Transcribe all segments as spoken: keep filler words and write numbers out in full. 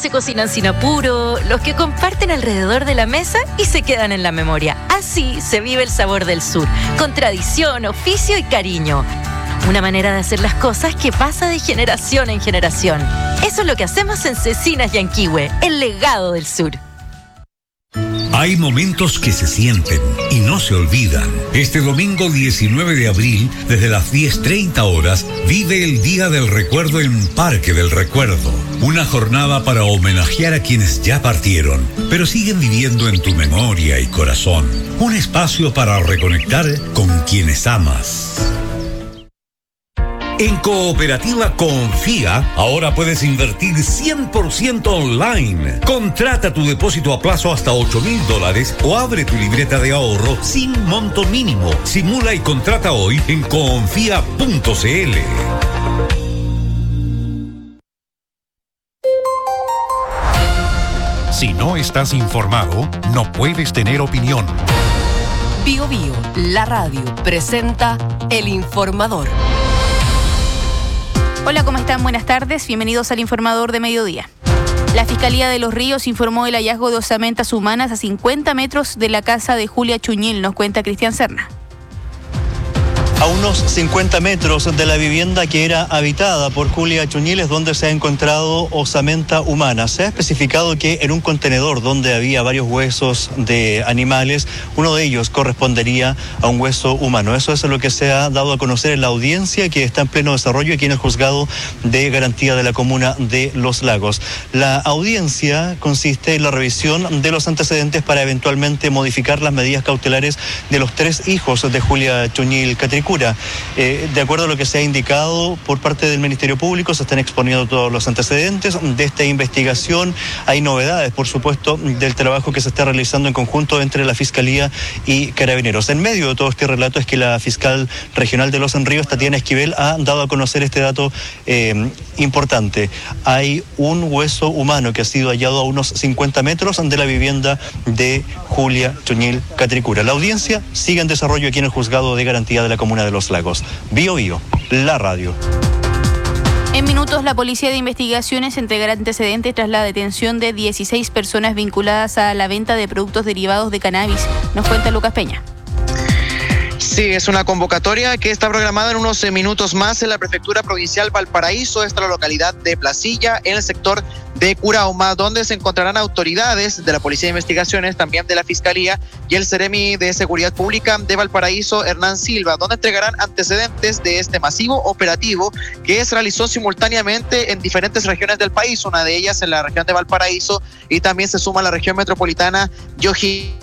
se cocinan sin apuro, los que comparten alrededor de la mesa y se quedan en la memoria. Así se vive el sabor del sur, con tradición, oficio y cariño. Una manera de hacer las cosas que pasa de generación en generación. Eso es lo que hacemos en Cecinas Yanquihue, el legado del sur. Hay momentos que se sienten y no se olvidan. Este domingo diecinueve de abril, desde las diez treinta horas, vive el Día del Recuerdo en Parque del Recuerdo. Una jornada para homenajear a quienes ya partieron, pero siguen viviendo en tu memoria y corazón. Un espacio para reconectar con quienes amas. En Cooperativa Confía, ahora puedes invertir cien por ciento online. Contrata tu depósito a plazo hasta ocho mil dólares o abre tu libreta de ahorro sin monto mínimo. Simula y contrata hoy en confía punto c l. Si no estás informado, no puedes tener opinión. Bio Bio, la radio, presenta El Informador. Hola, ¿cómo están? Buenas tardes. Bienvenidos al Informador de Mediodía. La Fiscalía de Los Ríos informó el hallazgo de osamentas humanas a cincuenta metros de la casa de Julia Chuñil, nos cuenta Cristian Serna. A unos cincuenta metros de la vivienda que era habitada por Julia Chuñil es donde se ha encontrado osamenta humana. Se ha especificado que en un contenedor donde había varios huesos de animales, uno de ellos correspondería a un hueso humano. Eso es lo que se ha dado a conocer en la audiencia que está en pleno desarrollo aquí en el Juzgado de Garantía de la Comuna de Los Lagos. La audiencia consiste en la revisión de los antecedentes para eventualmente modificar las medidas cautelares de los tres hijos de Julia Chuñil Catricura. Eh, de acuerdo a lo que se ha indicado por parte del Ministerio Público, se están exponiendo todos los antecedentes de esta investigación. Hay novedades, por supuesto, del trabajo que se está realizando en conjunto entre la Fiscalía y Carabineros. En medio de todo este relato es que la fiscal regional de Los Ríos, Tatiana Esquivel, ha dado a conocer este dato eh, importante. Hay un hueso humano que ha sido hallado a unos cincuenta metros de la vivienda de Julia Chuñil Catricura. La audiencia sigue en desarrollo aquí en el Juzgado de Garantía de la Comuna de Los Lagos. Bio Bio, la radio. En minutos, la Policía de Investigaciones entregará antecedentes tras la detención de dieciséis personas vinculadas a la venta de productos derivados de cannabis. Nos cuenta Lucas Peña. Sí, es una convocatoria que está programada en unos minutos más en la Prefectura Provincial Valparaíso, esta es la localidad de Placilla, en el sector de Curauma, donde se encontrarán autoridades de la Policía de Investigaciones, también de la Fiscalía y el Seremi de Seguridad Pública de Valparaíso, Hernán Silva, donde entregarán antecedentes de este masivo operativo que se realizó simultáneamente en diferentes regiones del país, una de ellas en la región de Valparaíso y también se suma la región metropolitana de O'Higgins.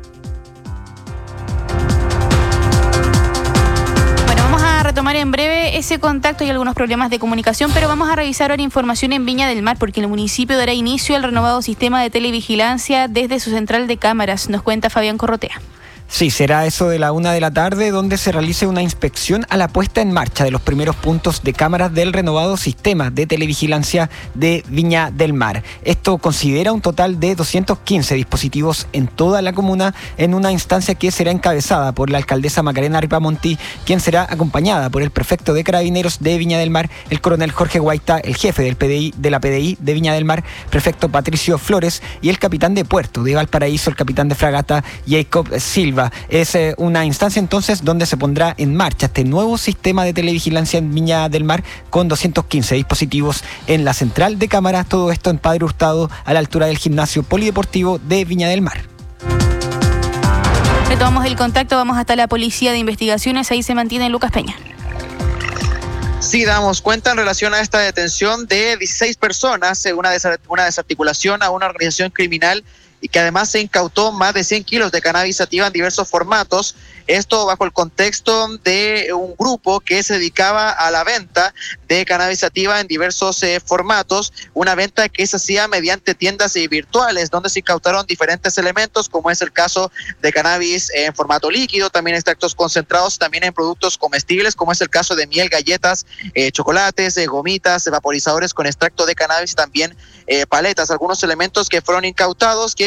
Tomar en breve ese contacto y algunos problemas de comunicación, pero vamos a revisar ahora información en Viña del Mar porque el municipio dará inicio al renovado sistema de televigilancia desde su central de cámaras, nos cuenta Fabián Corrotea. Sí, será eso de la una de la tarde donde se realice una inspección a la puesta en marcha de los primeros puntos de cámaras del renovado sistema de televigilancia de Viña del Mar. Esto considera un total de doscientos quince dispositivos en toda la comuna en una instancia que será encabezada por la alcaldesa Macarena Ripamonti, quien será acompañada por el prefecto de Carabineros de Viña del Mar, el coronel Jorge Guaita, el jefe del P D I de la P D I de Viña del Mar, prefecto Patricio Flores y el capitán de puerto de Valparaíso, el capitán de fragata Jacob Silva. Es eh, una instancia entonces donde se pondrá en marcha este nuevo sistema de televigilancia en Viña del Mar con doscientos quince dispositivos en la central de cámaras, todo esto en Padre Hurtado a la altura del gimnasio polideportivo de Viña del Mar. Retomamos el contacto, vamos hasta la Policía de Investigaciones, ahí se mantiene Lucas Peña. Sí, damos cuenta en relación a esta detención de dieciséis personas, una, des- una desarticulación a una organización criminal y que además se incautó más de cien kilos de cannabis sativa en diversos formatos. Esto bajo el contexto de un grupo que se dedicaba a la venta de cannabis sativa en diversos eh, formatos, una venta que se hacía mediante tiendas eh, virtuales, donde se incautaron diferentes elementos, como es el caso de cannabis eh, en formato líquido, también extractos concentrados, también en productos comestibles, como es el caso de miel, galletas, eh, chocolates, eh, gomitas, vaporizadores con extracto de cannabis y también eh, paletas, algunos elementos que fueron incautados que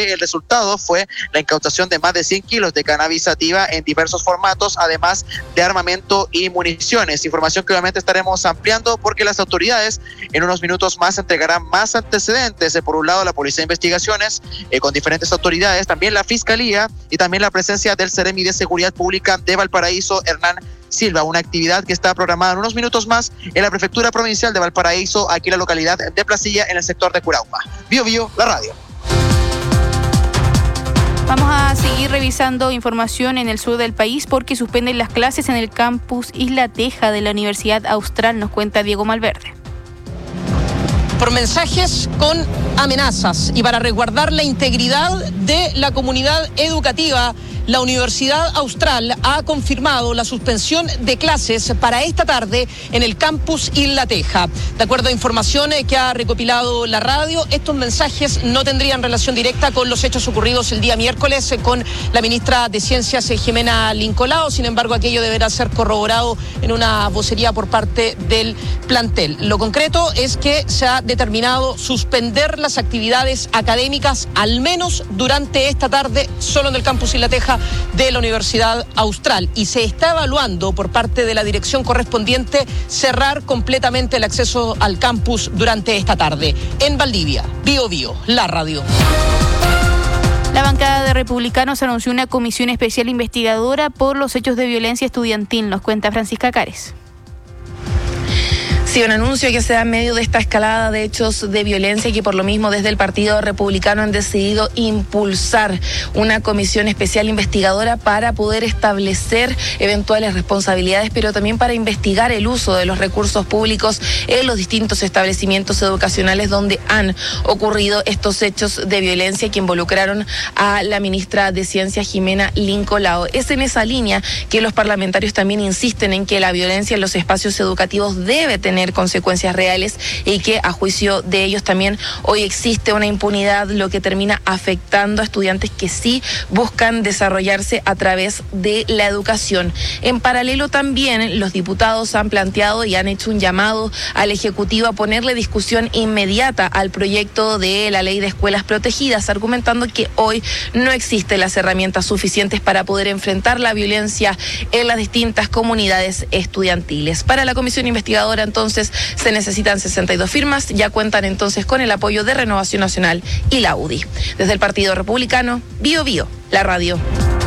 que el resultado fue la incautación de más de cien kilos de cannabis sativa en diversos formatos, además de armamento y municiones. Información que obviamente estaremos ampliando porque las autoridades en unos minutos más entregarán más antecedentes. Por un lado, la Policía de Investigaciones eh, con diferentes autoridades, también la Fiscalía y también la presencia del Seremi de Seguridad Pública de Valparaíso, Hernán Silva, una actividad que está programada en unos minutos más en la Prefectura Provincial de Valparaíso, aquí en la localidad de Placilla, en el sector de Curauma. Bio Bio, la radio. Vamos a seguir revisando información en el sur del país porque suspenden las clases en el campus Isla Teja de la Universidad Austral, nos cuenta Diego Malverde. Por mensajes con amenazas y para resguardar la integridad de la comunidad educativa, la Universidad Austral ha confirmado la suspensión de clases para esta tarde en el campus Isla Teja. De acuerdo a información que ha recopilado la radio, estos mensajes no tendrían relación directa con los hechos ocurridos el día miércoles con la ministra de Ciencias, Jimena Lincolao. Sin embargo, aquello deberá ser corroborado en una vocería por parte del plantel. Lo concreto es que se ha determinado suspender las actividades académicas, al menos durante esta tarde, solo en el campus Isla Teja de la Universidad Austral, y se está evaluando por parte de la dirección correspondiente cerrar completamente el acceso al campus durante esta tarde. En Valdivia, Bio Bio, la radio. La bancada de Republicanos anunció una comisión especial investigadora por los hechos de violencia estudiantil, nos cuenta Francisca Cares. Sí, un anuncio que se da en medio de esta escalada de hechos de violencia y que por lo mismo desde el Partido Republicano han decidido impulsar una comisión especial investigadora para poder establecer eventuales responsabilidades, pero también para investigar el uso de los recursos públicos en los distintos establecimientos educacionales donde han ocurrido estos hechos de violencia que involucraron a la ministra de Ciencias, Jimena Lincolao. Es en esa línea que los parlamentarios también insisten en que la violencia en los espacios educativos debe tener consecuencias reales y que a juicio de ellos también hoy existe una impunidad, lo que termina afectando a estudiantes que sí buscan desarrollarse a través de la educación. En paralelo también los diputados han planteado y han hecho un llamado al Ejecutivo a ponerle discusión inmediata al proyecto de la ley de escuelas protegidas, argumentando que hoy no existen las herramientas suficientes para poder enfrentar la violencia en las distintas comunidades estudiantiles. Para la comisión investigadora entonces se necesitan sesenta y dos firmas, ya cuentan entonces con el apoyo de Renovación Nacional y la U D I. Desde el Partido Republicano, Bio Bio, la radio.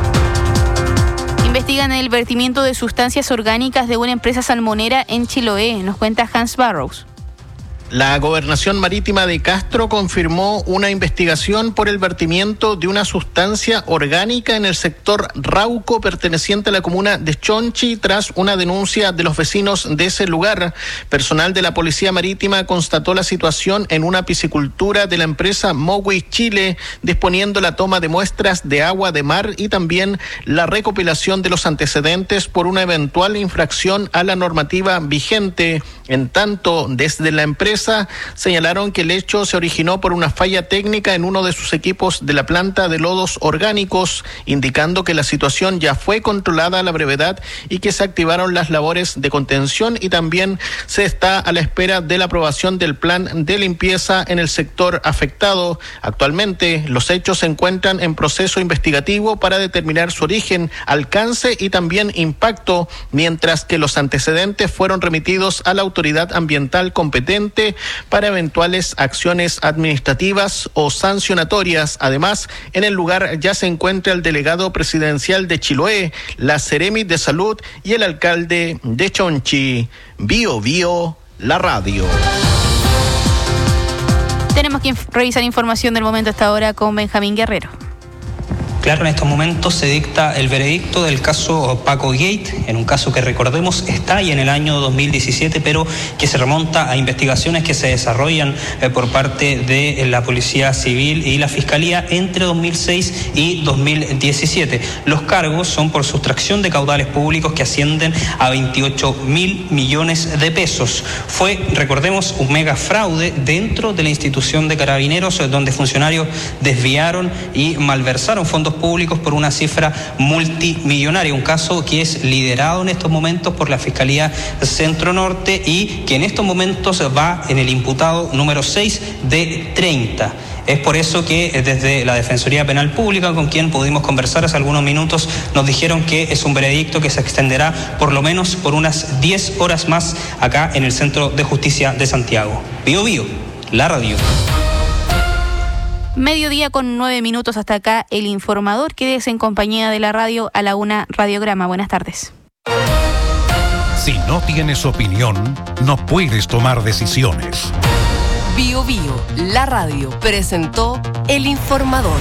Investigan el vertimiento de sustancias orgánicas de una empresa salmonera en Chiloé, nos cuenta Hans Barrows. La Gobernación Marítima de Castro confirmó una investigación por el vertimiento de una sustancia orgánica en el sector Rauco perteneciente a la comuna de Chonchi tras una denuncia de los vecinos de ese lugar. Personal de la Policía Marítima constató la situación en una piscicultura de la empresa Mowi Chile, disponiendo la toma de muestras de agua de mar y también la recopilación de los antecedentes por una eventual infracción a la normativa vigente. En tanto, desde la empresa señalaron que el hecho se originó por una falla técnica en uno de sus equipos de la planta de lodos orgánicos, indicando que la situación ya fue controlada a la brevedad y que se activaron las labores de contención y también se está a la espera de la aprobación del plan de limpieza en el sector afectado. Actualmente, los hechos se encuentran en proceso investigativo para determinar su origen, alcance y también impacto, mientras que los antecedentes fueron remitidos a la autoridad ambiental competente para eventuales acciones administrativas o sancionatorias. Además, en el lugar ya se encuentra el delegado presidencial de Chiloé, la Seremi de Salud y el alcalde de Chonchi. Bio Bio, la radio. Tenemos que inf- revisar información del momento hasta ahora con Benjamín Guerrero. Claro, en estos momentos se dicta el veredicto del caso Paco Gate, en un caso que recordemos está ahí en el año dos mil diecisiete, pero que se remonta a investigaciones que se desarrollan eh, por parte de la Policía Civil y la Fiscalía entre dos mil seis y dos mil diecisiete. Los cargos son por sustracción de caudales públicos que ascienden a veintiocho mil millones de pesos. Fue, recordemos, un mega fraude dentro de la institución de Carabineros, donde funcionarios desviaron y malversaron fondos públicos por una cifra multimillonaria, un caso que es liderado en estos momentos por la Fiscalía Centro Norte y que en estos momentos va en el imputado número seis de treinta. Es por eso que desde la Defensoría Penal Pública, con quien pudimos conversar hace algunos minutos, nos dijeron que es un veredicto que se extenderá por lo menos por unas diez horas más acá en el Centro de Justicia de Santiago. Bío Bío, la radio. Mediodía con nueve minutos hasta acá el informador. Quédese en compañía de la radio a la una Radiograma. Buenas tardes. Si no tienes opinión, no puedes tomar decisiones. Bío Bío, la radio, presentó El Informador.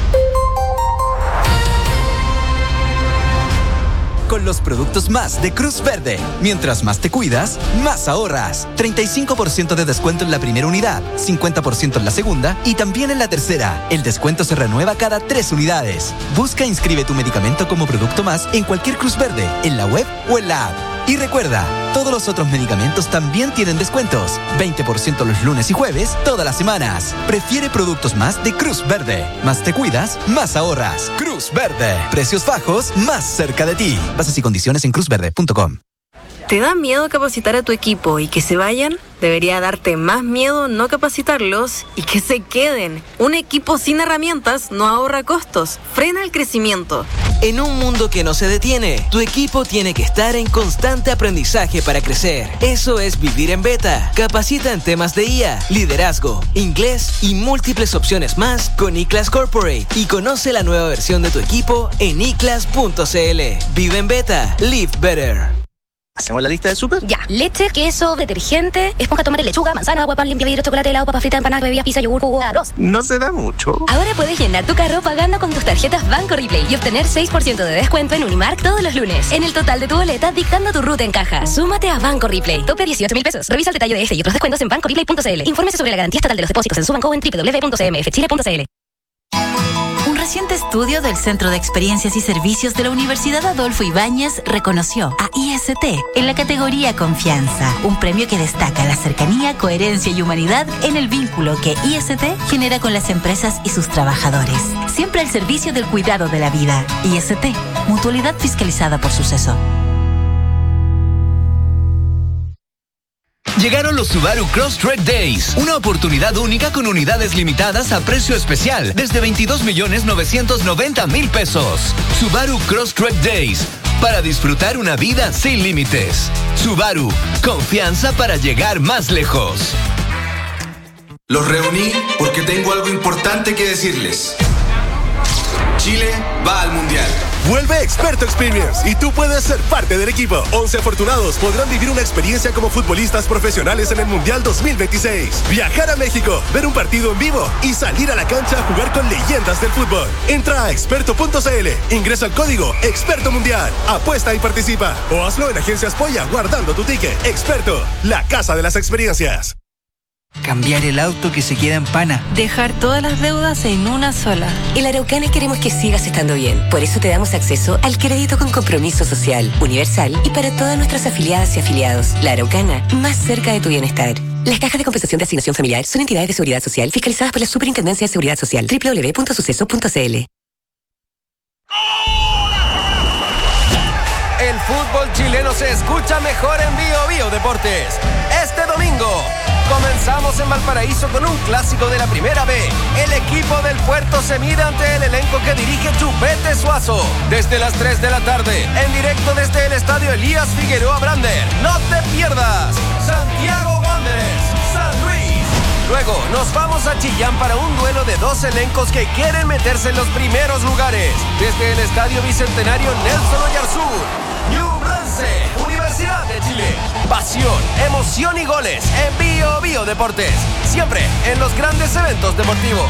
Con los productos más de Cruz Verde. Mientras más te cuidas, más ahorras. treinta y cinco por ciento de descuento en la primera unidad, cincuenta por ciento en la segunda y también en la tercera. El descuento se renueva cada tres unidades. Busca e inscribe tu medicamento como producto más en cualquier Cruz Verde, en la web o en la app. Y recuerda, todos los otros medicamentos también tienen descuentos. veinte por ciento los lunes y jueves, todas las semanas. Prefiere productos más de Cruz Verde. Más te cuidas, más ahorras. Cruz Verde. Precios bajos, más cerca de ti. Bases y condiciones en cruz verde punto com. ¿Te da miedo capacitar a tu equipo y que se vayan? Debería darte más miedo no capacitarlos y que se queden. Un equipo sin herramientas no ahorra costos, frena el crecimiento. En un mundo que no se detiene, tu equipo tiene que estar en constante aprendizaje para crecer. Eso es vivir en beta. Capacita en temas de I A, liderazgo, inglés y múltiples opciones más con iClass Corporate y conoce la nueva versión de tu equipo en i class punto c l. Vive en beta. Live better. ¿Hacemos la lista del súper? Ya. Leche, queso, detergente, esponja, tomate, lechuga, manzana, agua, pan, limpia vidrio, chocolate, helado, papa frita, empanadas, bebidas, pizza, yogur, jugo, arroz. No se da mucho. Ahora puedes llenar tu carro pagando con tus tarjetas Banco Replay y obtener seis por ciento de descuento en Unimark todos los lunes. En el total de tu boleta, dictando tu ruta en caja. Súmate a Banco Replay. Tope dieciocho mil pesos. Revisa el detalle de este y otros descuentos en banco replay punto c l. Infórmese sobre la garantía estatal de los depósitos en su banco en doble u doble u doble u punto c m f chile punto c l. Un reciente estudio del Centro de Experiencias y Servicios de la Universidad Adolfo Ibáñez reconoció a I S T en la categoría Confianza, un premio que destaca la cercanía, coherencia y humanidad en el vínculo que I S T genera con las empresas y sus trabajadores, siempre al servicio del cuidado de la vida. I S T, mutualidad fiscalizada por Suceso. Llegaron los Subaru Crosstrek Days, una oportunidad única con unidades limitadas a precio especial desde veintidós millones novecientos noventa mil pesos. Subaru Crosstrek Days, para disfrutar una vida sin límites. Subaru, confianza para llegar más lejos. Los reuní porque tengo algo importante que decirles. Chile va al Mundial. Vuelve Experto Experience y tú puedes ser parte del equipo. once afortunados podrán vivir una experiencia como futbolistas profesionales en el Mundial dos mil veintiséis. Viajar a México, ver un partido en vivo y salir a la cancha a jugar con leyendas del fútbol. Entra a experto punto c l, ingresa el código Experto Mundial, apuesta y participa. O hazlo en Agencias Polla guardando tu ticket. Experto, la casa de las experiencias. Cambiar el auto que se queda en pana. Dejar todas las deudas en una sola. En la Araucana queremos que sigas estando bien. Por eso te damos acceso al crédito con compromiso social, universal y para todas nuestras afiliadas y afiliados. La Araucana, más cerca de tu bienestar. Las cajas de compensación de asignación familiar son entidades de seguridad social fiscalizadas por la Superintendencia de Seguridad Social. doble u doble u doble u punto suceso punto c l. El fútbol chileno se escucha mejor en Bío Bío Deportes. Este domingo comenzamos en Valparaíso con un clásico de la Primera B. El equipo del Puerto se mide ante el elenco que dirige Chupete Suazo. Desde las tres de la tarde, en directo desde el estadio Elías Figueroa Brander. ¡No te pierdas! Santiago Wanderers, San Luis. Luego nos vamos a Chillán para un duelo de dos elencos que quieren meterse en los primeros lugares. Desde el estadio Bicentenario Nelson Oyarzún. Ñublense, Universidad de Chile. Pasión, emoción y goles en Bío Bío Deportes. Siempre en los grandes eventos deportivos.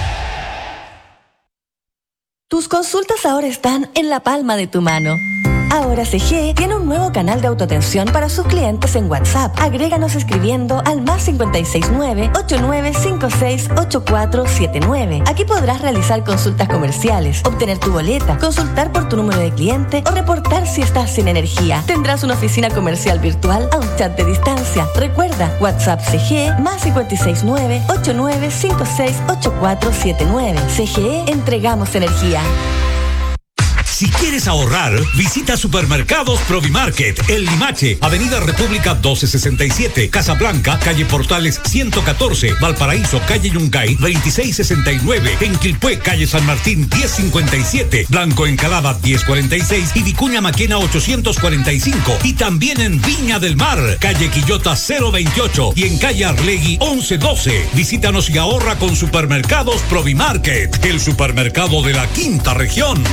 Tus consultas ahora están en la palma de tu mano. Ahora C G E tiene un nuevo canal de autoatención para sus clientes en WhatsApp. Agréganos escribiendo al más cinco seis nueve, ocho nueve cinco seis, ocho cuatro siete nueve. Aquí podrás realizar consultas comerciales, obtener tu boleta, consultar por tu número de cliente o reportar si estás sin energía. Tendrás una oficina comercial virtual a un chat de distancia. Recuerda, WhatsApp C G E más cinco seis nueve, ocho nueve cinco seis, ocho cuatro siete nueve. C G E, entregamos energía. Si quieres ahorrar, visita Supermercados Provimarket, El Limache, Avenida República doce sesenta y siete, Casablanca, calle Portales ciento catorce, Valparaíso, calle Yungay veintiséis sesenta y nueve, en Quilpué, calle San Martín diez cincuenta y siete, Blanco Encalada diez cuarenta y seis y Vicuña Maquena ochocientos cuarenta y cinco. Y también en Viña del Mar, calle Quillota cero veintiocho y en calle Arlegui once doce. Visítanos y ahorra con Supermercados Provimarket, el supermercado de la quinta región.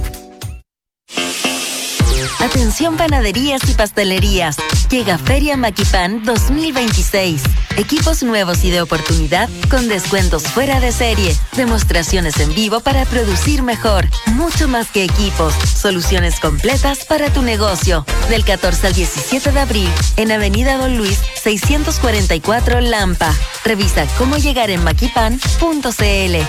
Atención panaderías y pastelerías. Llega Feria Maquipan dos mil veintiséis. Equipos nuevos y de oportunidad con descuentos fuera de serie. Demostraciones en vivo para producir mejor. Mucho más que equipos. Soluciones completas para tu negocio. Del catorce al diecisiete de abril en Avenida Don Luis seiscientos cuarenta y cuatro Lampa. Revisa cómo llegar en maquipan punto c l.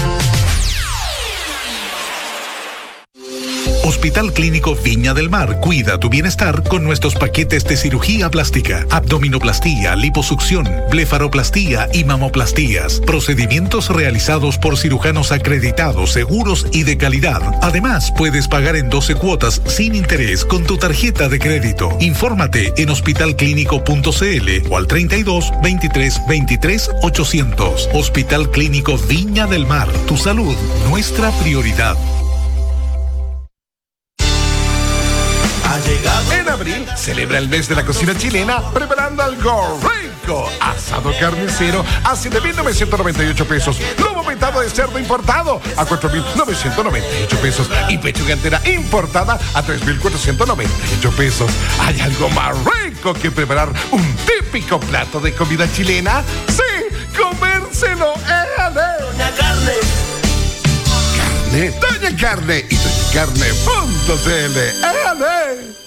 Hospital Clínico Viña del Mar cuida tu bienestar con nuestros paquetes de cirugía plástica, abdominoplastía, liposucción, blefaroplastía y mamoplastías. Procedimientos realizados por cirujanos acreditados, seguros y de calidad. Además, puedes pagar en doce cuotas sin interés con tu tarjeta de crédito. Infórmate en hospital clínico punto c l o al treinta y dos, veintitrés, veintitrés, ochocientos. Hospital Clínico Viña del Mar. Tu salud, nuestra prioridad. En abril, celebra el mes de la cocina chilena preparando algo rico. Asado carnicero a siete mil novecientos noventa y ocho pesos. Lomo vetado de cerdo importado a cuatro mil novecientos noventa y ocho pesos. Y pechuga entera importada a tres mil cuatrocientos noventa y ocho pesos. ¿Hay algo más rico que preparar un típico plato de comida chilena? ¡Sí! ¡Comérselo! ¡Éale! ¡Doña Carne! Carne, Doña Carne y doña carne punto c l. ¡Éale!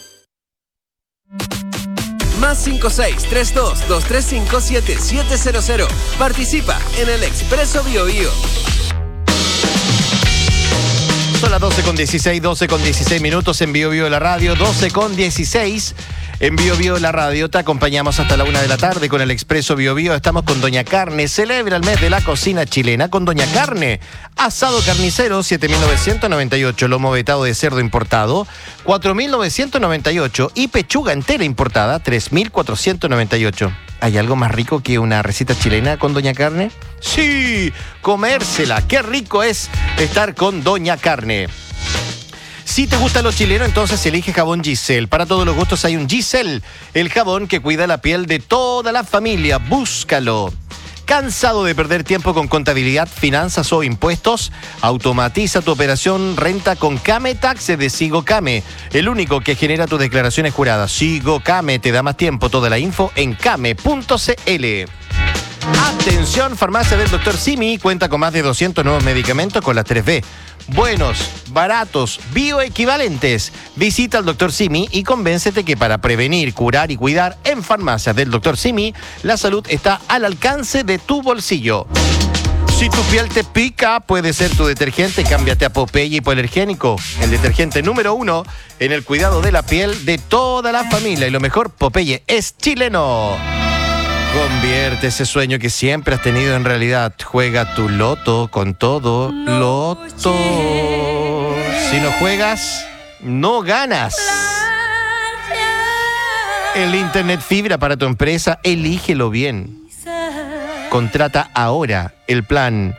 Más cinco seis tres dos, dos tres cinco, siete siete cero cero. Participa en el Expreso Bio Bio. Son las doce con dieciséis, doce con dieciséis minutos en Bio Bio de la radio, doce con dieciséis en Bio Bio de la radio. Te acompañamos hasta la una de la tarde con el Expreso Bio Bio. Estamos con Doña Carne. Celebra el mes de la cocina chilena con Doña Carne. Asado carnicero, siete mil novecientos noventa y ocho. Lomo vetado de cerdo importado, cuatro mil novecientos noventa y ocho. Y pechuga entera importada, tres mil cuatrocientos noventa y ocho. ¿Hay algo más rico que una receta chilena con Doña Carne? ¡Sí! ¡Comérsela! ¡Qué rico es estar con Doña Carne! Si te gusta lo chileno, entonces elige jabón Giselle. Para todos los gustos hay un Giselle, el jabón que cuida la piel de toda la familia. Búscalo. ¿Cansado de perder tiempo con contabilidad, finanzas o impuestos? Automatiza tu operación renta con Came Taxes de SigoCame, el único que genera tus declaraciones juradas. SigoCame te da más tiempo. Toda la info en came punto c l. Atención, farmacia del doctor Simi cuenta con más de doscientos nuevos medicamentos con las tres B. Buenos, baratos, bioequivalentes. Visita al doctor Simi y convéncete que para prevenir, curar y cuidar en farmacias del doctor Simi, la salud está al alcance de tu bolsillo. Si tu piel te pica, puede ser tu detergente. Cámbiate a Popeye Hipoalergénico, el detergente número uno en el cuidado de la piel de toda la familia. Y lo mejor, Popeye es chileno. Convierte ese sueño que siempre has tenido en realidad. Juega tu loto con todo. Loto. Si no juegas, no ganas. El internet fibra para tu empresa, elígelo bien. Contrata ahora el plan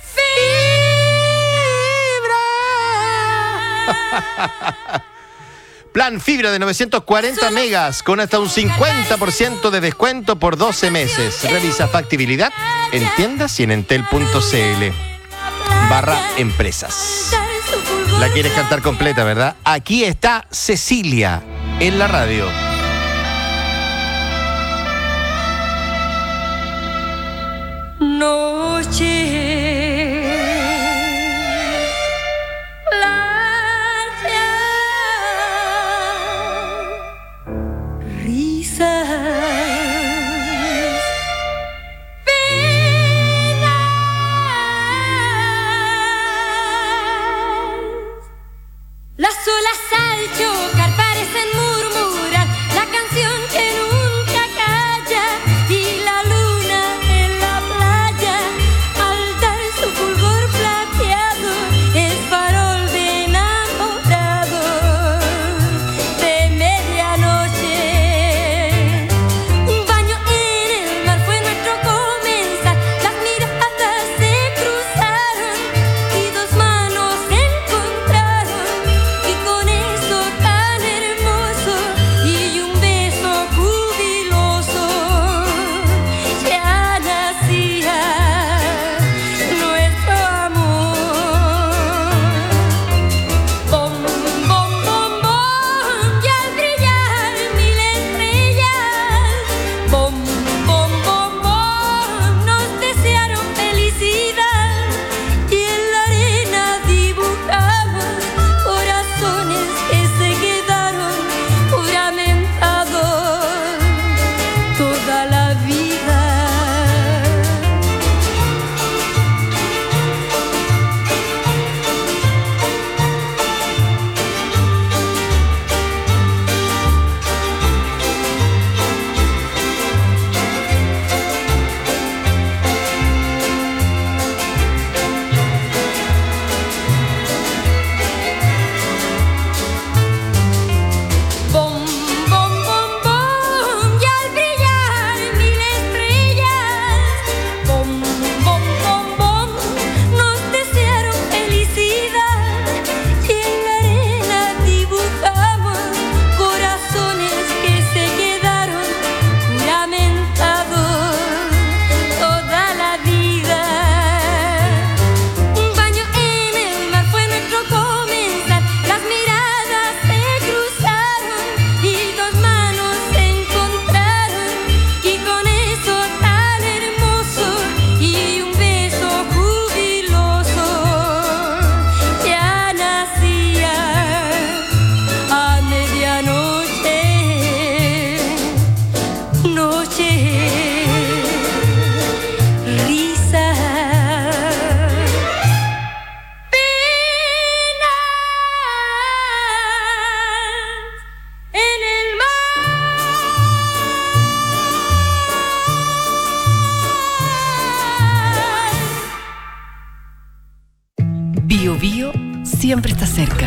Fibra. Plan fibra de novecientos cuarenta megas con hasta un cincuenta por ciento de descuento por doce meses. Revisa factibilidad en tiendas y en entel punto c l barra empresas. La quieres cantar completa, ¿verdad? Aquí está Cecilia en la radio. Noche. Bio Bio siempre está cerca.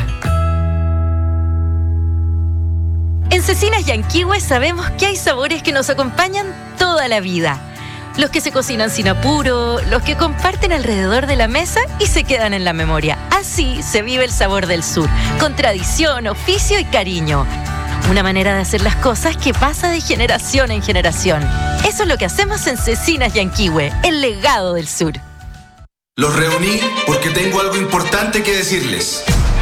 En Cecinas Yanquihue sabemos que hay sabores que nos acompañan toda la vida. Los que se cocinan sin apuro, los que comparten alrededor de la mesa y se quedan en la memoria. Así se vive el sabor del sur, con tradición, oficio y cariño. Una manera de hacer las cosas que pasa de generación en generación. Eso es lo que hacemos en Cecinas Yanquihue, el legado del sur. Los reuní porque tengo algo importante que decirles.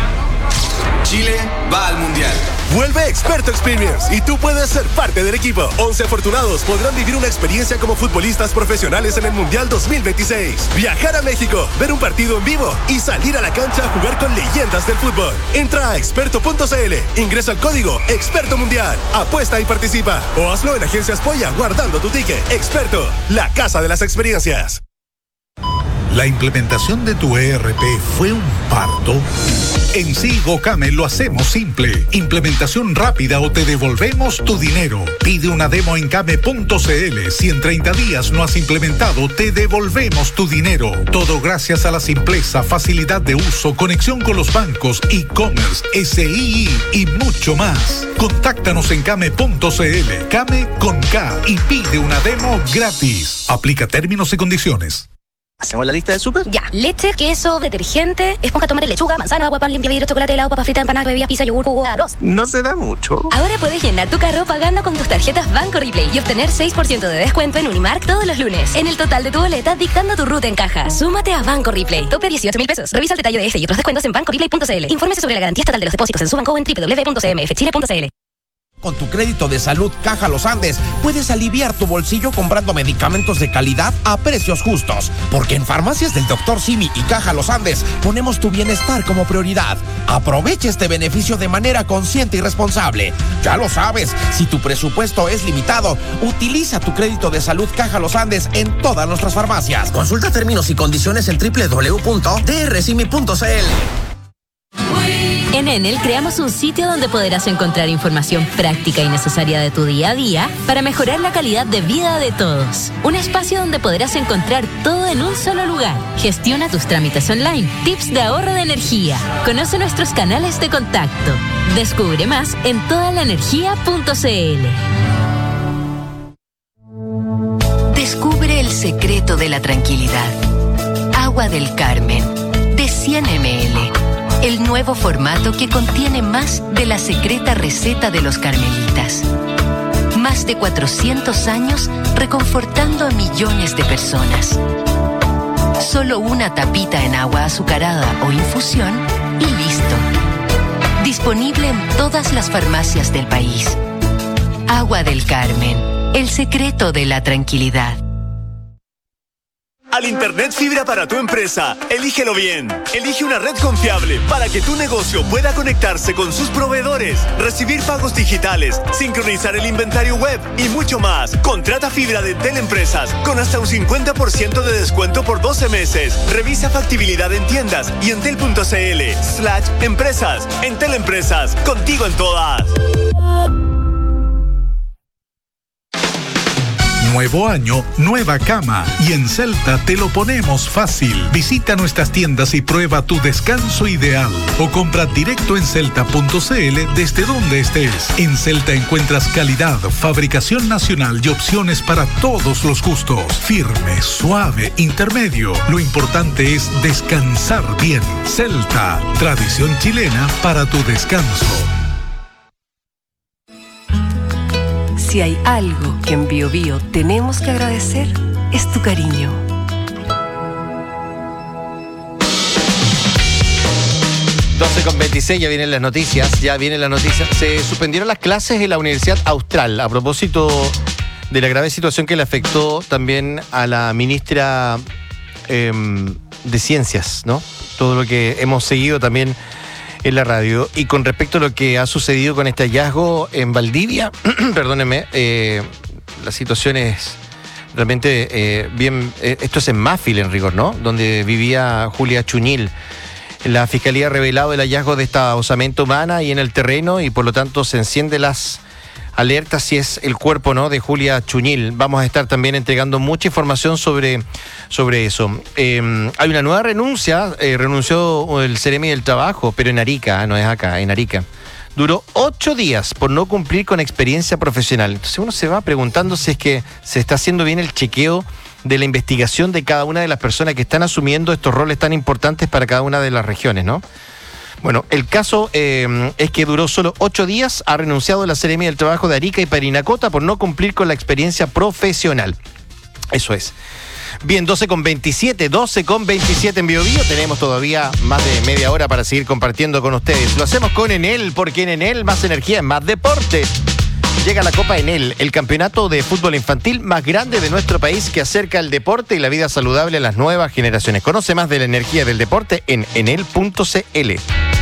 Chile va al Mundial. Vuelve Experto Experience y tú puedes ser parte del equipo. once afortunados podrán vivir una experiencia como futbolistas profesionales en el Mundial dos mil veintiséis. Viajar a México, ver un partido en vivo y salir a la cancha a jugar con leyendas del fútbol. Entra a experto punto c l, ingresa el código Experto Mundial, apuesta y participa. O hazlo en Agencias Polla guardando tu ticket. Experto, la casa de las experiencias. ¿La implementación de tu E R P fue un parto? En Sigo Came lo hacemos simple. Implementación rápida o te devolvemos tu dinero. Pide una demo en came punto c l. Si en treinta días no has implementado, te devolvemos tu dinero. Todo gracias a la simpleza, facilidad de uso, conexión con los bancos, e-commerce, S I I y mucho más. Contáctanos en came punto c l. Came con K y pide una demo gratis. Aplica términos y condiciones. ¿Hacemos la lista del súper? Ya. Leche, queso, detergente, esponja, tomate, lechuga, manzana, agua, pan, limpia, vidrio, chocolate, helado, papa frita, empanada, bebida, pizza, yogur, jugo, arroz. No se da mucho. Ahora puedes llenar tu carro pagando con tus tarjetas Banco Replay y obtener seis por ciento de descuento en Unimark todos los lunes. En el total de tu boleta, dictando tu ruta en caja. Súmate a Banco Replay. Tope dieciocho mil pesos. Revisa el detalle de este y otros descuentos en banco replay punto c l. Infórmese sobre la garantía estatal de los depósitos en su banco o en doble u doble u doble u punto c m f chile punto c l. Con tu crédito de salud Caja Los Andes puedes aliviar tu bolsillo comprando medicamentos de calidad a precios justos. Porque en Farmacias del doctor Simi y Caja Los Andes ponemos tu bienestar como prioridad. Aprovecha este beneficio de manera consciente y responsable. Ya lo sabes, si tu presupuesto es limitado, utiliza tu crédito de salud Caja Los Andes en todas nuestras farmacias. Consulta términos y condiciones en doble u doble u doble u punto d r simi punto c l. En Enel creamos un sitio donde podrás encontrar información práctica y necesaria de tu día a día para mejorar la calidad de vida de todos. Un espacio donde podrás encontrar todo en un solo lugar. Gestiona tus trámites online, tips de ahorro de energía. Conoce nuestros canales de contacto. Descubre más en toda la energía punto c l. Descubre el secreto de la tranquilidad. Agua del Carmen, de cien mililitros. El nuevo formato que contiene más de la secreta receta de los carmelitas. Más de cuatrocientos años reconfortando a millones de personas. Solo una tapita en agua azucarada o infusión y listo. Disponible en todas las farmacias del país. Agua del Carmen, el secreto de la tranquilidad. Al Internet fibra para tu empresa, elígelo bien. Elige una red confiable para que tu negocio pueda conectarse con sus proveedores, recibir pagos digitales, sincronizar el inventario web y mucho más. Contrata fibra de Entel Empresas con hasta un cincuenta por ciento de descuento por doce meses. Revisa factibilidad en tiendas y entel punto c l slash empresas. Entel Empresas, contigo en todas. Nuevo año, nueva cama. Y en Celta te lo ponemos fácil. Visita nuestras tiendas y prueba tu descanso ideal. O compra directo en celta punto c l desde donde estés. En Celta encuentras calidad, fabricación nacional y opciones para todos los gustos. Firme, suave, intermedio. Lo importante es descansar bien. Celta, tradición chilena para tu descanso. Si hay algo que en Bio Bio tenemos que agradecer, es tu cariño. doce con veintiséis, ya vienen las noticias, ya vienen las noticias. Se suspendieron las clases en la Universidad Austral a propósito de la grave situación que le afectó también a la ministra eh, de Ciencias, ¿no? Todo lo que hemos seguido también en la radio. Y con respecto a lo que ha sucedido con este hallazgo en Valdivia, perdónenme, eh, la situación es realmente eh, bien. Eh, esto es en Máfil, en rigor, ¿no? Donde vivía Julia Chuñil. La Fiscalía ha revelado el hallazgo de esta osamenta humana y en el terreno, y por lo tanto se encienden las alerta si es el cuerpo, ¿no?, de Julia Chuñil. Vamos a estar también entregando mucha información sobre, sobre eso. Eh, hay una nueva renuncia, eh, renunció el Ceremi del Trabajo, pero en Arica, no es acá, en Arica. Duró ocho días por no cumplir con experiencia profesional. Entonces uno se va preguntando si es que se está haciendo bien el chequeo de la investigación de cada una de las personas que están asumiendo estos roles tan importantes para cada una de las regiones, ¿no? Bueno, el caso eh, es que duró solo ocho días, ha renunciado la Seremía del Trabajo de Arica y Parinacota por no cumplir con la experiencia profesional. Eso es. Bien, doce con veintisiete, doce con veintisiete en Bio Bio. Tenemos todavía más de media hora para seguir compartiendo con ustedes. Lo hacemos con Enel, porque en Enel más energía, más deporte. Llega la Copa Enel, el campeonato de fútbol infantil más grande de nuestro país que acerca el deporte y la vida saludable a las nuevas generaciones. Conoce más de la energía del deporte en enel punto cl.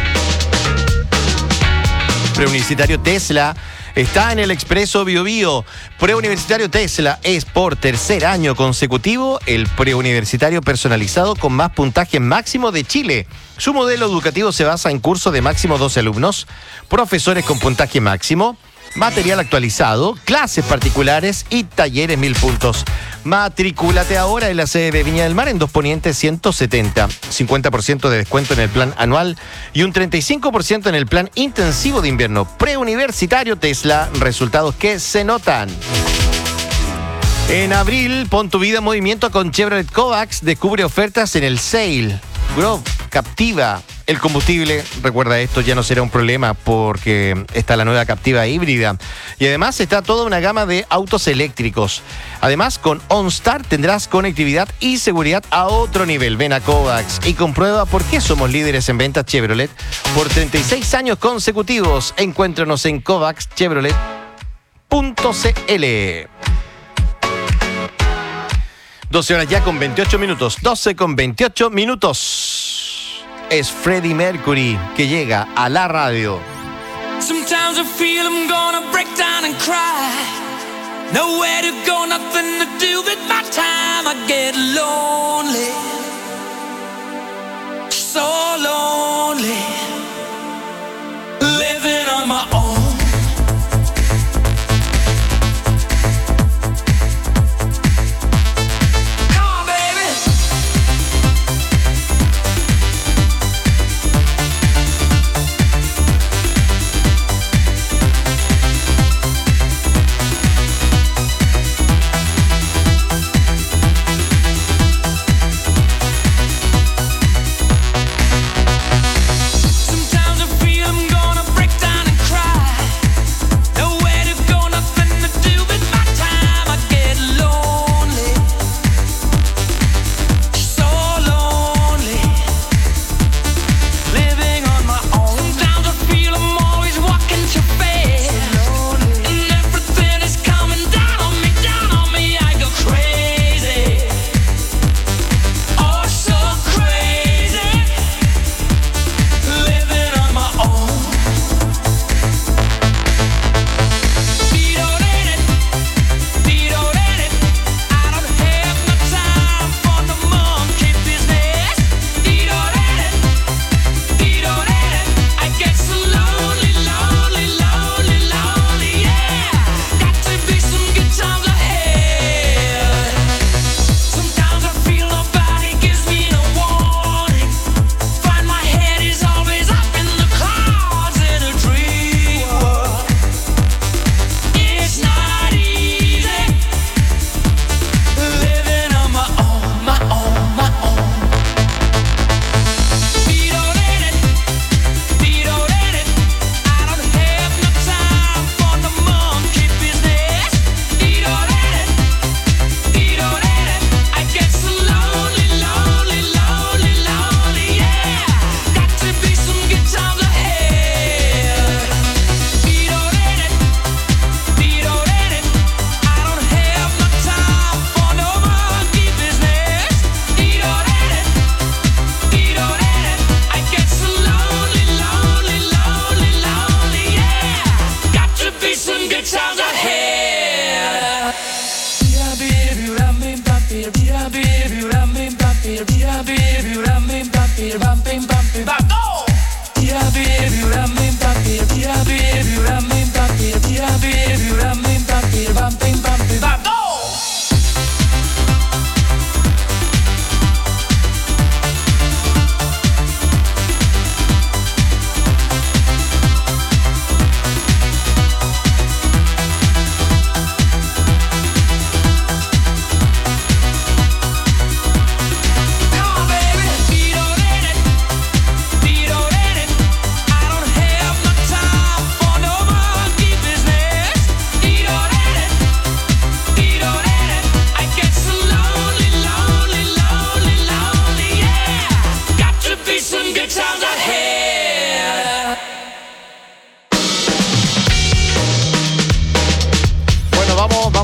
Preuniversitario Tesla está en el Expreso Bio Bio. Preuniversitario Tesla es por tercer año consecutivo el preuniversitario personalizado con más puntaje máximo de Chile. Su modelo educativo se basa en cursos de máximo doce alumnos, profesores con puntaje máximo, material actualizado, clases particulares y talleres mil puntos. Matricúlate ahora en la sede de Viña del Mar en Dos Poniente ciento setenta. cincuenta por ciento de descuento en el plan anual y un treinta y cinco por ciento en el plan intensivo de invierno. Preuniversitario Tesla, resultados que se notan. En abril, pon tu vida en movimiento con Chevrolet Kovacs. Descubre ofertas en el Sale. Grove, Captiva. El combustible, recuerda esto, ya no será un problema porque está la nueva Captiva híbrida. Y además está toda una gama de autos eléctricos. Además, con OnStar tendrás conectividad y seguridad a otro nivel. Ven a Kovacs y comprueba por qué somos líderes en ventas Chevrolet por treinta y seis años consecutivos. Encuéntranos en kovacs chevrolet punto cl. doce horas ya con veintiocho minutos. doce con veintiocho minutos. Es Freddie Mercury que llega a la radio. Sometimes I feel I'm gonna break down and cry. Nowhere to go, nothing to do with my time. I get lonely, so lonely, living on my own. Baby,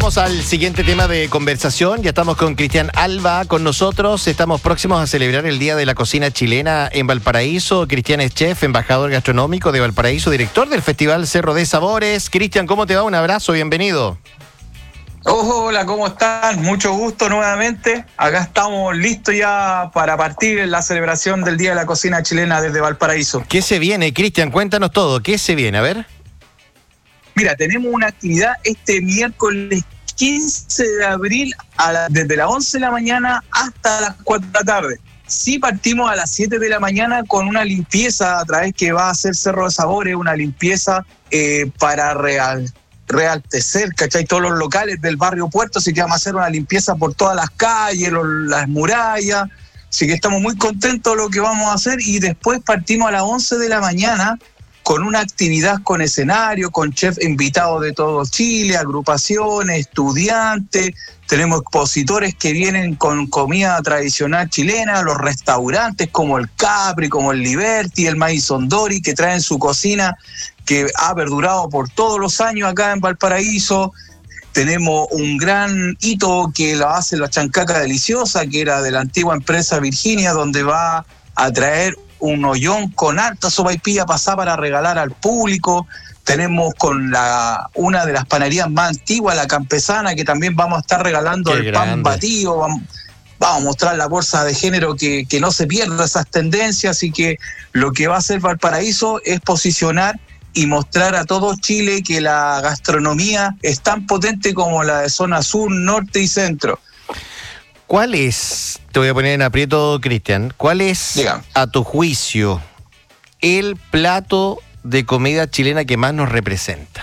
Vamos al siguiente tema de conversación. Ya estamos con Cristian Alba con nosotros. Estamos próximos a celebrar el Día de la Cocina Chilena en Valparaíso. Cristian es chef, embajador gastronómico de Valparaíso, director del Festival Cerro de Sabores. Cristian, ¿cómo te va? Un abrazo, bienvenido. Hola, ¿cómo están? Mucho gusto nuevamente. Acá estamos listos ya para partir en la celebración del Día de la Cocina Chilena desde Valparaíso. ¿Qué se viene, Cristian? Cuéntanos todo. ¿Qué se viene? A ver. Mira, tenemos una actividad este miércoles quince de abril a la, desde las once de la mañana hasta las cuatro de la tarde. Sí, partimos a las siete de la mañana con una limpieza a través que va a hacer Cerro de Sabores, una limpieza eh, para real, realtecer, ¿cachai? Todos los locales del barrio Puerto, así que vamos a hacer una limpieza por todas las calles, los, las murallas, así que estamos muy contentos de lo que vamos a hacer y después partimos a las once de la mañana con una actividad con escenario, con chefs invitados de todo Chile, agrupaciones, estudiantes, tenemos expositores que vienen con comida tradicional chilena, los restaurantes como el Capri, como el Liberty, el Maison Dori, que traen su cocina que ha perdurado por todos los años acá en Valparaíso. Tenemos un gran hito que lo hace la Chancaca Deliciosa, que era de la antigua empresa Virginia, donde va a traer un hoyón con alta sopaipilla pasada para regalar al público. Tenemos con la una de las panaderías más antiguas, la Campesana, que también vamos a estar regalando Qué el grande. pan batido. Vamos, vamos a mostrar la bolsa de género que, que no se pierda esas tendencias, y que lo que va a hacer Valparaíso es posicionar y mostrar a todo Chile que la gastronomía es tan potente como la de zona sur, norte y centro. ¿Cuál es, te voy a poner en aprieto, Cristian, cuál es, Diga. a tu juicio, el plato de comida chilena que más nos representa?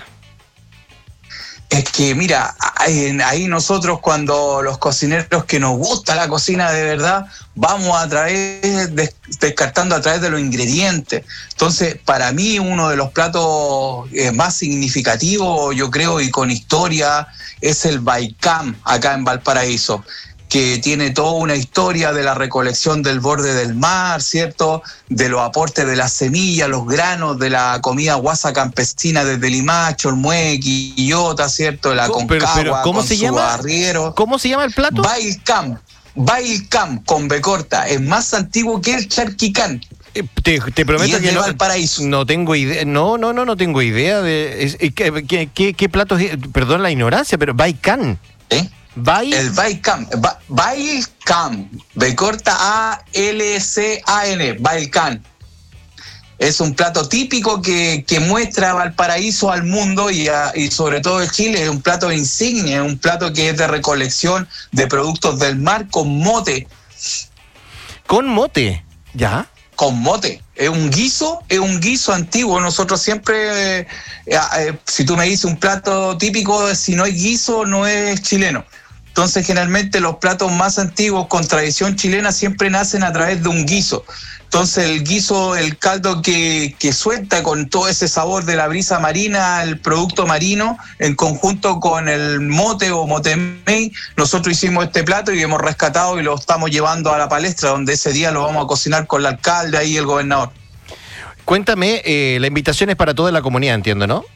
Es que, mira, ahí nosotros, cuando los cocineros que nos gusta la cocina de verdad, vamos a través, descartando a través de los ingredientes. Entonces, para mí, uno de los platos eh, más significativos, yo creo, y con historia, es el Baikam, acá en Valparaíso, que tiene toda una historia de la recolección del borde del mar, ¿cierto? De los aportes de las semillas, los granos, de la comida guasa campesina desde Limache, Olmué, Quillota, ¿cierto? La Concagua, pero, pero, ¿cómo con se llama? Arriero. ¿Cómo se llama el plato? Bailcam. Bailcam, con B corta. Es más antiguo que el charquicán. Te, te prometo que no, Valparaíso. no tengo idea, no, no, no, no tengo idea de es, ¿qué, qué, qué, qué platos, perdón la ignorancia, pero Baikam. ¿Eh? Bail... El Bailcam, ba- Bailcam, B corta A L C A N, Bailcam. Es un plato típico que, que muestra a Valparaíso al mundo y, a, y sobre todo en Chile. Es un plato insignia, un plato que es de recolección de productos del mar con mote. ¿Con mote? ¿Ya? Con mote. Es un guiso, es un guiso antiguo. Nosotros siempre, eh, eh, si tú me dices un plato típico, si no hay guiso, no es chileno. Entonces, generalmente los platos más antiguos con tradición chilena siempre nacen a través de un guiso. Entonces, el guiso, el caldo que, que suelta con todo ese sabor de la brisa marina, el producto marino, en conjunto con el mote o motemey, nosotros hicimos este plato y hemos rescatado y lo estamos llevando a la palestra, donde ese día lo vamos a cocinar con el alcalde y el gobernador. Cuéntame, eh, la invitación es para toda la comunidad, entiendo, ¿no?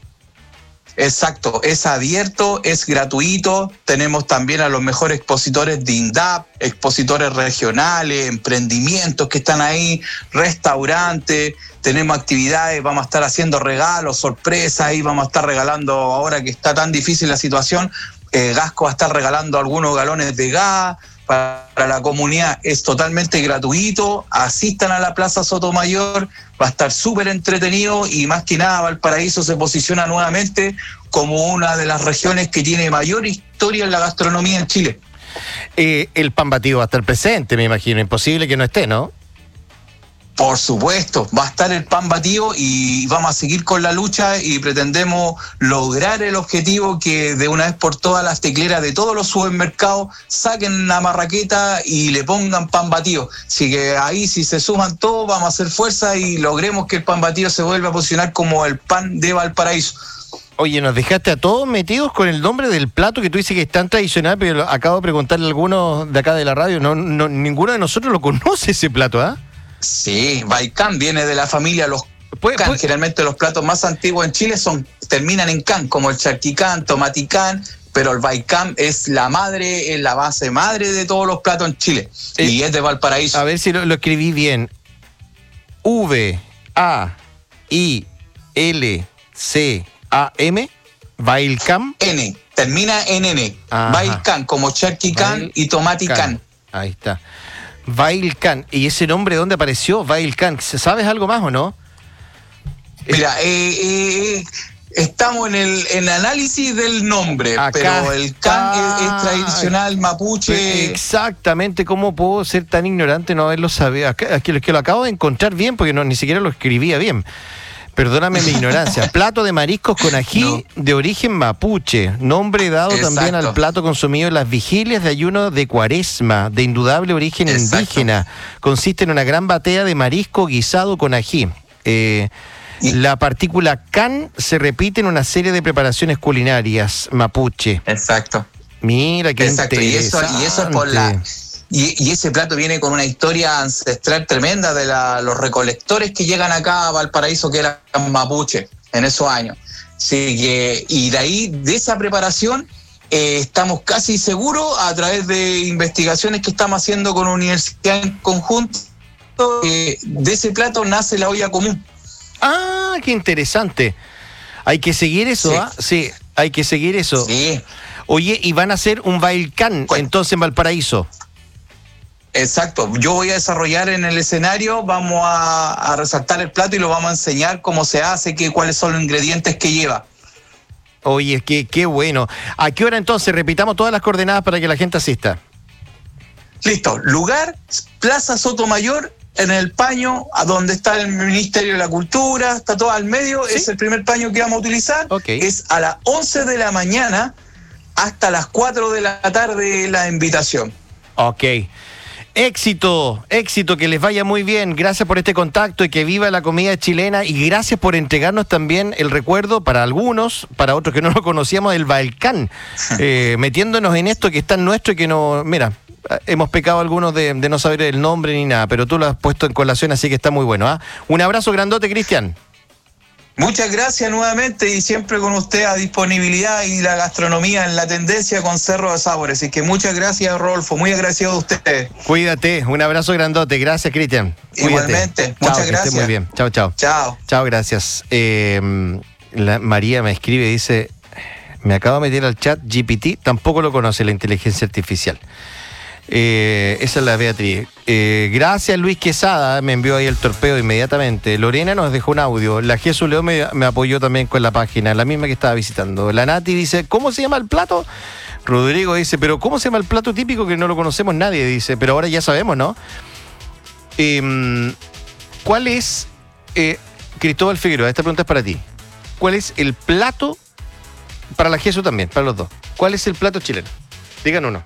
Exacto, es abierto, es gratuito. Tenemos también a los mejores expositores de INDAP, expositores regionales, emprendimientos que están ahí, restaurantes. Tenemos actividades, vamos a estar haciendo regalos, sorpresas, y vamos a estar regalando, ahora que está tan difícil la situación, eh, Gasco va a estar regalando algunos galones de gas para la comunidad. Es totalmente gratuito. Asistan a la Plaza Sotomayor, va a estar súper entretenido, y más que nada Valparaíso se posiciona nuevamente como una de las regiones que tiene mayor historia en la gastronomía en Chile. Eh, el pan batido va a estar presente, me imagino. Imposible que no esté, ¿no? Por supuesto, va a estar el pan batido, y vamos a seguir con la lucha y pretendemos lograr el objetivo que de una vez por todas las tecleras de todos los supermercados saquen la marraqueta y le pongan pan batido. Así que ahí, si se suman todos, vamos a hacer fuerza y logremos que el pan batido se vuelva a posicionar como el pan de Valparaíso. Oye, nos dejaste a todos metidos con el nombre del plato que tú dices que es tan tradicional, pero acabo de preguntarle a algunos de acá de la radio, no, no ninguno de nosotros lo conoce ese plato, ¿ah? ¿eh? Sí, Baikam viene de la familia los can. Generalmente los platos más antiguos en Chile son terminan en can, como el charquicán, tomaticán, pero el Baikam es la madre, es la base madre de todos los platos en Chile. Eh, y es de Valparaíso. A ver si lo, lo escribí bien. V A I L C A M, Bailcam. N, termina en N. Bailcam, como Charqui Can y Tomati Can. Ahí está. Bailcam. ¿Y ese nombre dónde apareció? Bailcam. ¿Sabes algo más o no? Mira, eh, eh, estamos en el en análisis del nombre, acá, pero el can ah, es, es tradicional mapuche. Exactamente, ¿cómo puedo ser tan ignorante no haberlo sabido? Aquí que lo acabo de encontrar bien porque no, ni siquiera lo escribía bien. Perdóname mi ignorancia. Plato de mariscos con ají no. de origen mapuche. Nombre dado Exacto. también al plato consumido en las vigilias de ayuno de Cuaresma, de indudable origen Exacto. indígena. Consiste en una gran batea de marisco guisado con ají. Eh, La partícula can se repite en una serie de preparaciones culinarias mapuche. Exacto. Mira qué Exacto. interesante. Y eso, y eso es por la y, y ese plato viene con una historia ancestral tremenda de la, los recolectores que llegan acá a Valparaíso, que eran mapuche en esos años. Así que, y de ahí, de esa preparación, eh, estamos casi seguros, a través de investigaciones que estamos haciendo con la universidad en conjunto, eh, de ese plato nace la olla común. Ah, qué interesante. Hay que seguir eso, ¿ah? Sí. sí, hay que seguir eso. Sí. Oye, y van a hacer un Bailcam entonces en Valparaíso. Exacto. Yo voy a desarrollar en el escenario, vamos a, a resaltar el plato y lo vamos a enseñar cómo se hace, qué, cuáles son los ingredientes que lleva. Oye, qué, qué bueno. ¿A qué hora entonces? Repitamos todas las coordenadas para que la gente asista. Listo. Lugar, Plaza Sotomayor, en el paño, a donde está el Ministerio de la Cultura, está todo al medio, ¿sí? Es el primer paño que vamos a utilizar. Okay. Es a las once de la mañana hasta las cuatro de la tarde la invitación. Ok. Éxito, éxito, que les vaya muy bien. Gracias por este contacto y que viva la comida chilena, y gracias por entregarnos también el recuerdo para algunos, para otros que no lo conocíamos, del Bailcam, eh, metiéndonos en esto que está en nuestro y que no, mira, hemos pecado algunos de, de no saber el nombre ni nada, pero tú lo has puesto en colación, así que está muy bueno. ¿eh? Un abrazo grandote, Cristian. Muchas gracias nuevamente, y siempre con usted a disponibilidad, y la gastronomía en la tendencia con Cerro de Sabores. Así que muchas gracias, Rodolfo, muy agradecido de ustedes. Cuídate, un abrazo grandote. Gracias, Cristian. Igualmente, chao, muchas gracias. Muy bien, chao, chao. Chao. Chao, gracias. Eh, la María me escribe, dice, me acabo de meter al chat G P T, tampoco lo conoce la inteligencia artificial. Eh, esa es la Beatriz. Eh, gracias, Luis Quesada, me envió ahí el torpeo inmediatamente. Lorena nos dejó un audio. La Jesús León me, me apoyó también con la página, la misma que estaba visitando. La Nati dice, ¿cómo se llama el plato? Rodrigo dice, pero ¿cómo se llama el plato típico que no lo conocemos nadie? Dice, pero ahora ya sabemos, ¿no? Eh, ¿Cuál es, eh, Cristóbal Figueroa, esta pregunta es para ti. ¿Cuál es el plato, para la Jesús también, para los dos, cuál es el plato chileno? Digan uno.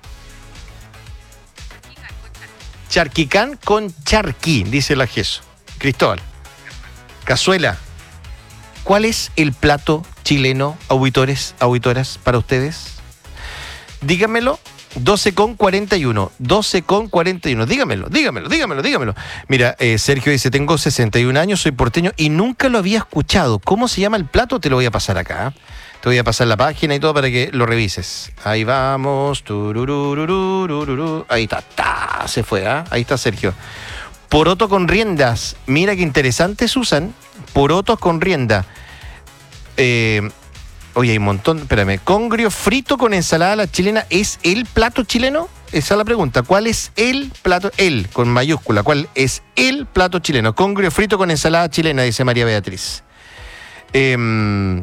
Charquicán con charquí, dice la Jesús. Cristóbal. Cazuela. ¿Cuál es el plato chileno, auditores, auditoras, para ustedes? Dígamelo. doce con cuarenta y uno. doce con cuarenta y uno. Dígamelo, dígamelo, dígamelo, dígamelo. Mira, eh, Sergio dice, tengo sesenta y un años, soy porteño y nunca lo había escuchado. ¿Cómo se llama el plato? Te lo voy a pasar acá. ¿eh? Te voy a pasar la página y todo para que lo revises. Ahí vamos. Turururururururu. Ahí está. Ta, se fue, ¿eh? Ahí está Sergio. Poroto con riendas. Mira qué interesante, Susan. Porotos con rienda. Eh, oye, hay un montón. Espérame. Congrio frito con ensalada a la chilena. ¿Es el plato chileno? Esa es la pregunta. ¿Cuál es el plato? El, con mayúscula. ¿Cuál es el plato chileno? Congrio frito con ensalada chilena, dice María Beatriz. Eh...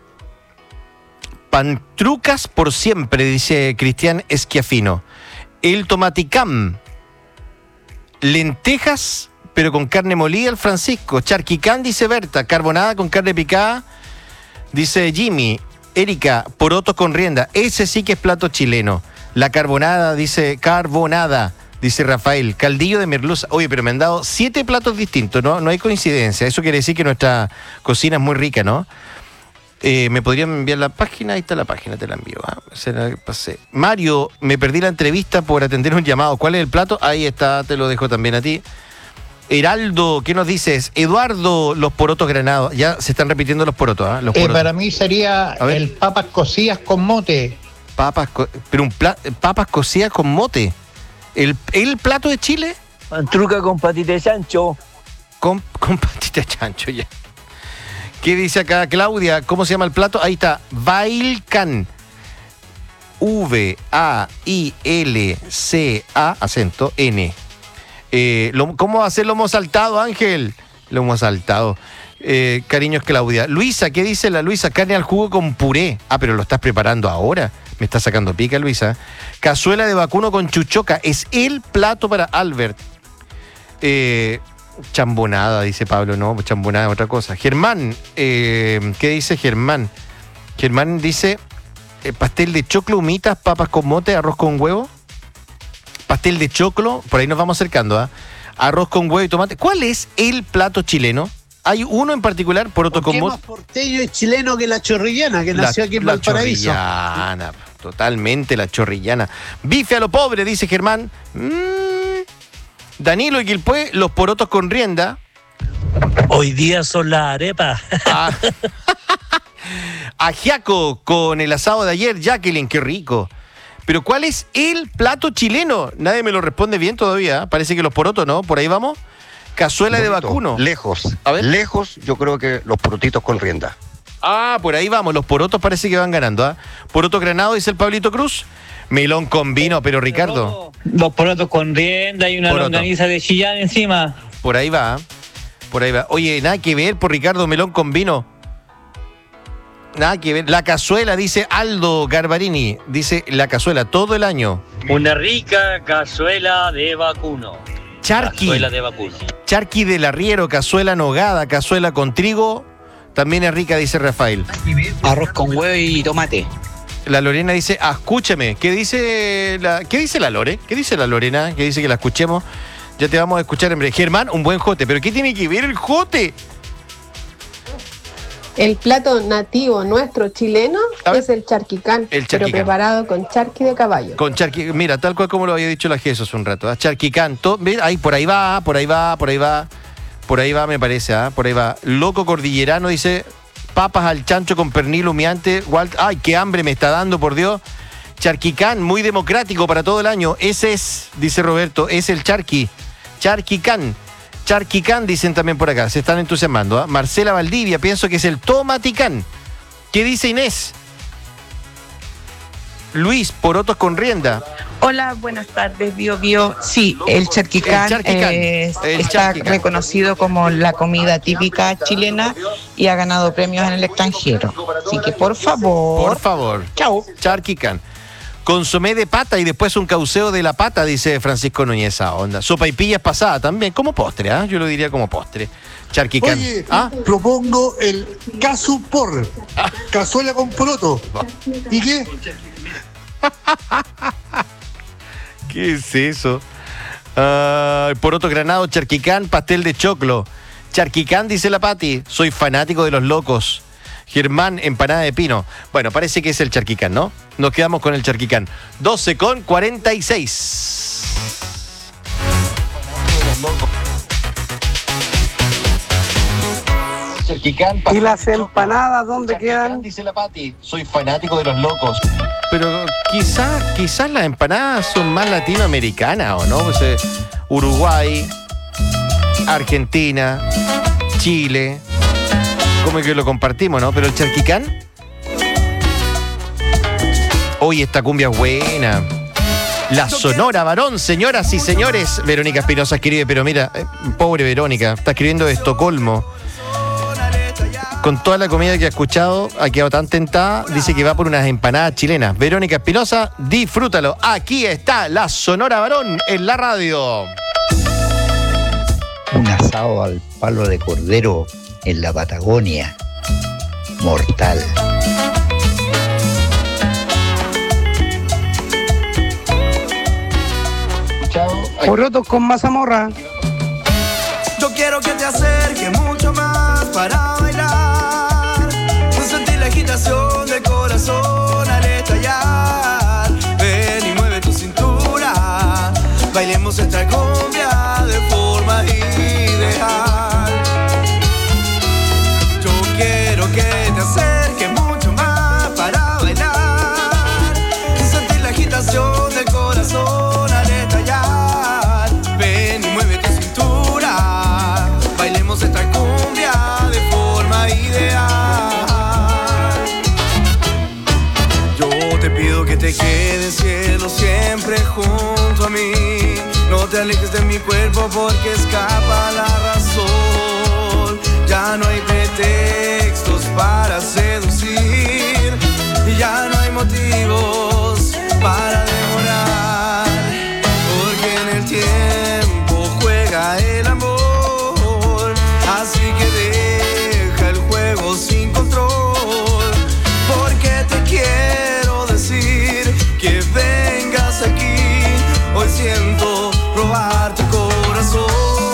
Pantrucas por siempre, dice Cristian Esquiafino. El tomaticam. Lentejas, pero con carne molida, el Francisco. Charquicán, dice Berta. Carbonada con carne picada, dice Jimmy. Erika, porotos con rienda. Ese sí que es plato chileno. La carbonada, dice carbonada, dice Rafael. Caldillo de merluza. Oye, pero me han dado siete platos distintos, ¿no? No hay coincidencia. Eso quiere decir que nuestra cocina es muy rica, ¿no? Eh, ¿Me podrían enviar la página? Ahí está la página, te la envío. ¿eh? Se la pasé. Mario, me perdí la entrevista por atender un llamado. ¿Cuál es el plato? Ahí está, te lo dejo también a ti. Heraldo, ¿qué nos dices? Eduardo, los porotos granados. Ya se están repitiendo los porotos. ¿eh? Los Eh, porotos. para mí sería el papas cocidas con mote. Papas, co- pero un pla- papas cocidas con mote. ¿El, el plato de Chile? Mantruca con patita de chancho. Con, con patita de chancho, ya. ¿Qué dice acá Claudia? ¿Cómo se llama el plato? Ahí está. Vailcan. V A I L C A, acento, N. Eh, lo, ¿Cómo va a ser lomo saltado, Ángel? Lomo saltado. Eh, cariños, Claudia. Luisa, ¿qué dice la Luisa? Carne al jugo con puré. Ah, pero lo estás preparando ahora. Me está sacando pica, Luisa. Cazuela de vacuno con chuchoca. Es el plato para Albert. Eh, chambonada, dice Pablo. No, chambonada es otra cosa. Germán, eh, ¿qué dice Germán? Germán dice eh, pastel de choclo, humitas, papas con mote, arroz con huevo. Pastel de choclo, por ahí nos vamos acercando, ¿ah? Arroz con huevo y tomate. ¿Cuál es el plato chileno? Hay uno en particular, poroto con ¿Qué mote. más porteño y chileno que la chorrillana, que La- nació aquí en la Valparaíso? chorrillana, totalmente la chorrillana. Bife a lo pobre, dice Germán. Mm. Danilo y Quilpué, los porotos con rienda. Hoy día son las arepas. Ah. Ajiaco con el asado de ayer, Jacqueline, qué rico. Pero ¿cuál es el plato chileno? Nadie me lo responde bien todavía. Parece que los porotos, ¿no? Por ahí vamos. Cazuela de Bonito, vacuno. Lejos. A ver. Lejos, yo creo que los porotitos con rienda. Ah, por ahí vamos. Los porotos parece que van ganando. ¿ah? Poroto granado, dice el Pablito Cruz. Melón con vino, pero Ricardo. Dos porotos con rienda y una Poroto. longaniza de Chillán encima. Por ahí va. ¿ah? Por ahí va. Oye, nada que ver por Ricardo, melón con vino. Nada que ver. La cazuela, dice Aldo Garbarini. Dice la cazuela todo el año. Una rica cazuela de vacuno. Charqui. Cazuela de vacuno. Charqui del arriero, cazuela nogada, cazuela con trigo. También es rica, dice Rafael. Arroz con huevo y tomate. La Lorena dice, ah, escúchame. ¿Qué dice la, ¿qué dice la Lore? ¿Qué dice la Lorena? ¿Qué dice que la escuchemos? Ya te vamos a escuchar en breve. Germán, un buen jote. ¿Pero qué tiene que ver el jote? El plato nativo nuestro chileno es el charquicán, El pero charquicán. preparado con charqui de caballo. Con charqui, mira, tal cual como lo había dicho la Jesús hace un rato. ¿ah? Charquicanto, mira, ahí, por ahí va, por ahí va, por ahí va. Por ahí va, me parece, ¿ah? Por ahí va. Loco cordillerano dice, papas al chancho con pernil humeante. Walt, ay, qué hambre me está dando, por Dios. Charquicán, muy democrático para todo el año. Ese es, dice Roberto, es el charqui. Charquicán. Charquicán, dicen también por acá, se están entusiasmando. ¿ah? Marcela Valdivia, pienso que es el tomaticán. ¿Qué dice Inés? Luis, porotos con rienda. Hola, buenas tardes, Bio Bio. Sí, el charquicán, El charquicán, eh, el está charquicán. reconocido como la comida típica chilena y ha ganado premios en el extranjero. Así que por favor. Por favor. Chao. Charquicán. Consomé de pata y después un cauceo de la pata, dice Francisco Núñez. Esa onda. Sopa y pillas pasada también, como postre, ¿ah? Yo lo diría como postre. Charquicán. Oye, ¿Ah? propongo el casu por cazuela con poroto. ¿Y qué? ¿Qué es eso? Ah, poroto granado, charquicán, pastel de choclo. Charquicán, dice la Pati. Soy fanático de los locos. Germán, empanada de pino. Bueno, parece que es el charquicán, ¿no? Nos quedamos con el charquicán. doce con cuarenta y seis. ¿Y las empanadas dónde quedan? Dice la Pati. Soy fanático de los locos. Pero quizás quizás las empanadas son más latinoamericanas, ¿o no? Pues, eh, Uruguay, Argentina, Chile. Como que lo compartimos, ¿no? Pero el charquicán. Hoy esta cumbia es buena. La Sonora Varón, señoras y señores. Verónica Espinosa escribe, pero mira, eh, pobre Verónica, está escribiendo de Estocolmo. Con toda la comida que ha escuchado, ha quedado tan tentada, dice que va por unas empanadas chilenas. Verónica Espinosa, disfrútalo. Aquí está la Sonora Varón en la radio. Un asado al palo de cordero en la Patagonia. Mortal. Porotos con mazamorra. Yo quiero que te acerques mucho más para bailar. Sentir la agitación del corazón al estallar. Ven y mueve tu cintura. Bailemos esta cumbia de forma ideal. Yo quiero que te acerques mucho más para bailar. te alejes de mi cuerpo porque escapa la razón. Ya no hay pretextos para seducir y ya no hay motivos para demorar, porque en el tiempo juega el amor, así que deja el juego sin control, porque te quiero decir que vengas aquí, hoy siento robar tu corazón.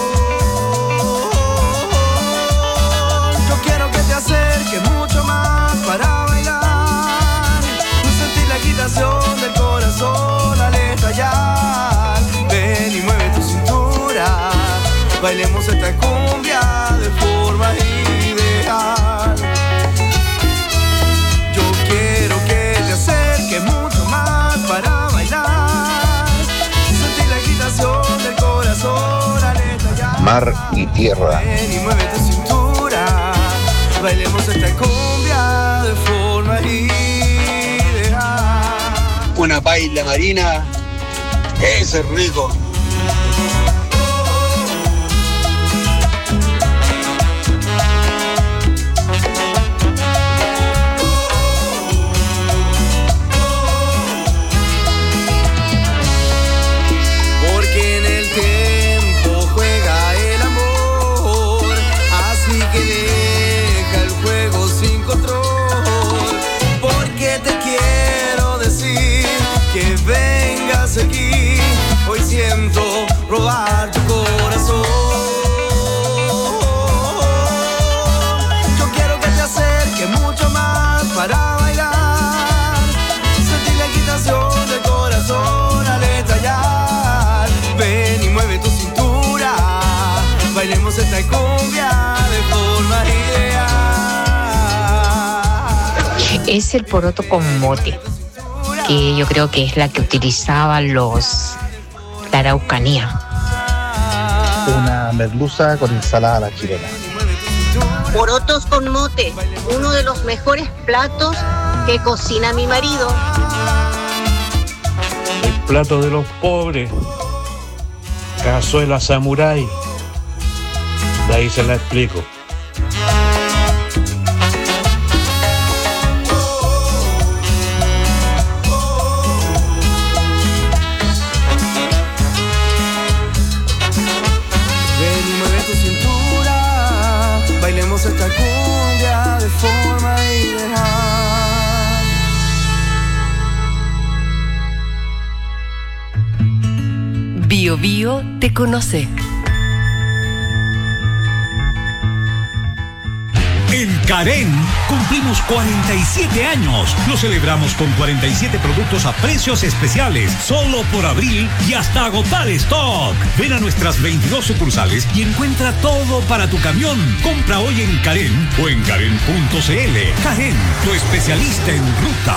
Yo quiero que te acerques mucho más para bailar, sentir la agitación del corazón al estallar. Ven y mueve tu cintura, bailemos esta cumbia de forma ideal. Yo quiero que te acerques mucho más para bailar, sentir la agitación del corazón al estallar. Mar y tierra. Ven y mueve tu cintura, bailemos esta cumbia de forma ideal. Una paella marina, ese es rico. Porque en el tiempo juega el amor, así que deja el juego sin control, porque te quiero decir que vengas aquí, hoy siento robar tu corazón. Yo quiero que te acerques mucho más para bailar, sentir la agitación del corazón al estallar. Ven y mueve tu cintura, bailemos esta cumbia de forma ideal. Es el poroto con mote, que yo creo que es la que utilizaban los la Araucanía. Una merluza con ensalada a la chilena. Porotos con mote, uno de los mejores platos que cocina mi marido. El plato de los pobres, cazuela samurái. De ahí se la explico. Esta cumbia de forma ideal. Bio Bio te conoce. En Carén cumplimos cuarenta y siete años. Lo celebramos con cuarenta y siete productos a precios especiales, solo por abril y hasta agotar stock. Ven a nuestras veintidós sucursales y encuentra todo para tu camión. Compra hoy en Carén o en Carén punto c l. Carén, tu especialista en ruta.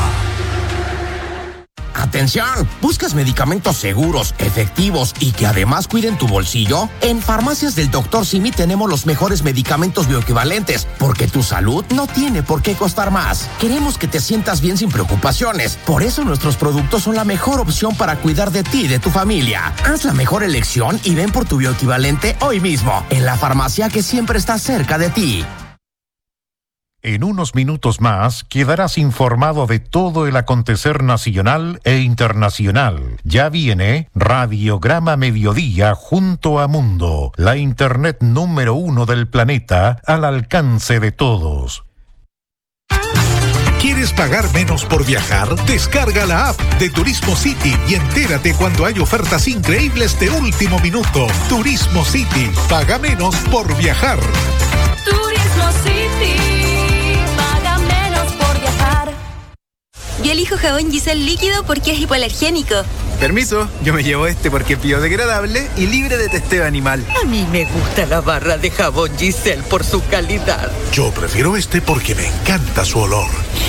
¡Atención! ¿Buscas medicamentos seguros, efectivos y que además cuiden tu bolsillo? En Farmacias del doctor Simi tenemos los mejores medicamentos bioequivalentes, porque tu salud no tiene por qué costar más. Queremos que te sientas bien sin preocupaciones. Por eso nuestros productos son la mejor opción para cuidar de ti y de tu familia. Haz la mejor elección y ven por tu bioequivalente hoy mismo, en la farmacia que siempre está cerca de ti. En unos minutos más quedarás informado de todo el acontecer nacional e internacional. Ya viene Radiograma Mediodía junto a Mundo, la internet número uno del planeta al alcance de todos. ¿Quieres pagar menos por viajar? Descarga la app de Turismo City y entérate cuando hay ofertas increíbles de último minuto. Turismo City, paga menos por viajar. Turismo City. Yo elijo jabón Giselle líquido porque es hipoalergénico. Permiso, yo me llevo este porque es biodegradable y libre de testeo animal. A mí me gusta la barra de jabón Giselle por su calidad. Yo prefiero este porque me encanta su olor.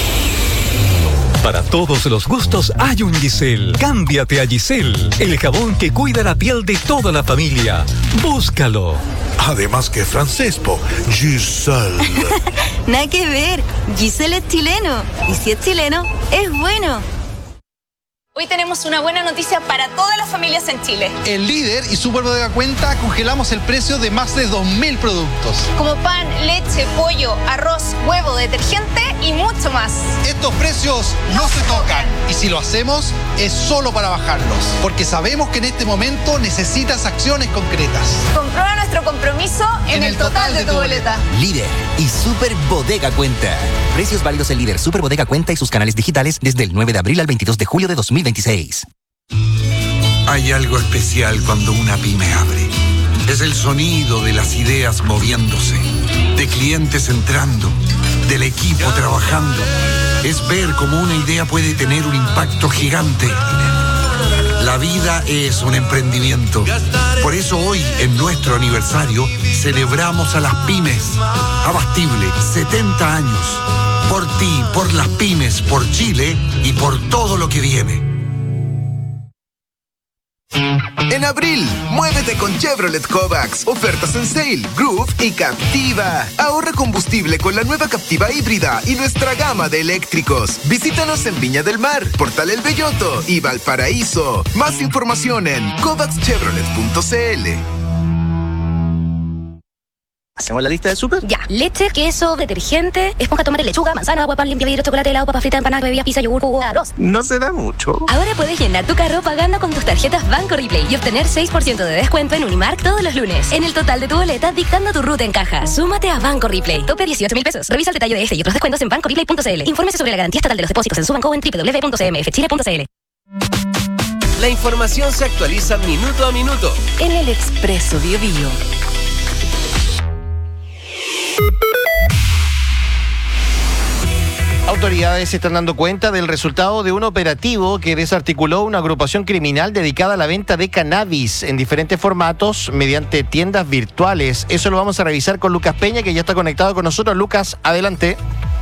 Para todos los gustos hay un Giselle. Cámbiate a Giselle, el jabón que cuida la piel de toda la familia. Búscalo. Además que francés, po. Giselle. Nada que ver. Giselle es chileno. Y si es chileno, es bueno. Hoy tenemos una buena noticia para todas las familias en Chile. En Líder y Super Bodega Cuenta congelamos el precio de más de dos mil productos. Como pan, leche, pollo, arroz, huevo, detergente y mucho más. Estos precios no se tocan. Y si lo hacemos, es solo para bajarlos. Porque sabemos que en este momento necesitas acciones concretas. Comprueba nuestro compromiso en, en el, el total, total de, de tu boleta. boleta. Líder y Super Bodega Cuenta. Precios válidos en Líder, Super Bodega Cuenta y sus canales digitales desde el nueve de abril al veintidós de julio de dos mil veintiséis. Hay algo especial cuando una pyme abre. Es el sonido de las ideas moviéndose, de clientes entrando, del equipo trabajando. Es ver cómo una idea puede tener un impacto gigante. La vida es un emprendimiento. Por eso hoy, en nuestro aniversario, celebramos a las pymes. Abastible, setenta años. Por ti, por las pymes, por Chile y por todo lo que viene. En abril, muévete con Chevrolet Kovacs. Ofertas en Sale, Groove y Captiva. Ahorra combustible con la nueva Captiva híbrida y nuestra gama de eléctricos. Visítanos en Viña del Mar, Portal El Belloto y Valparaíso. Más información en kovacs chevrolet punto c l. ¿Hacemos la lista de súper? Ya. Leche, queso, detergente, esponja, tomate, lechuga, manzana, agua, pan, limpia vidrio, chocolate, helado, papa frita, empanada, bebida, pizza, yogur, jugo, arroz. No se da mucho. Ahora puedes llenar tu carro pagando con tus tarjetas Banco Replay y obtener seis por ciento de descuento en Unimark todos los lunes. En el total de tu boleta, dictando tu ruta en caja. Súmate a Banco Replay. Tope dieciocho mil pesos. Revisa el detalle de este y otros descuentos en banco replay punto c l. Infórmese sobre la garantía estatal de los depósitos en su banco o en doble u doble u doble u punto c m f chile punto c l. La información se actualiza minuto a minuto en el Expreso Bio Bio. Autoridades se están dando cuenta del resultado de un operativo que desarticuló una agrupación criminal dedicada a la venta de cannabis en diferentes formatos mediante tiendas virtuales. Eso lo vamos a revisar con Lucas Peña, que ya está conectado con nosotros. Lucas, adelante.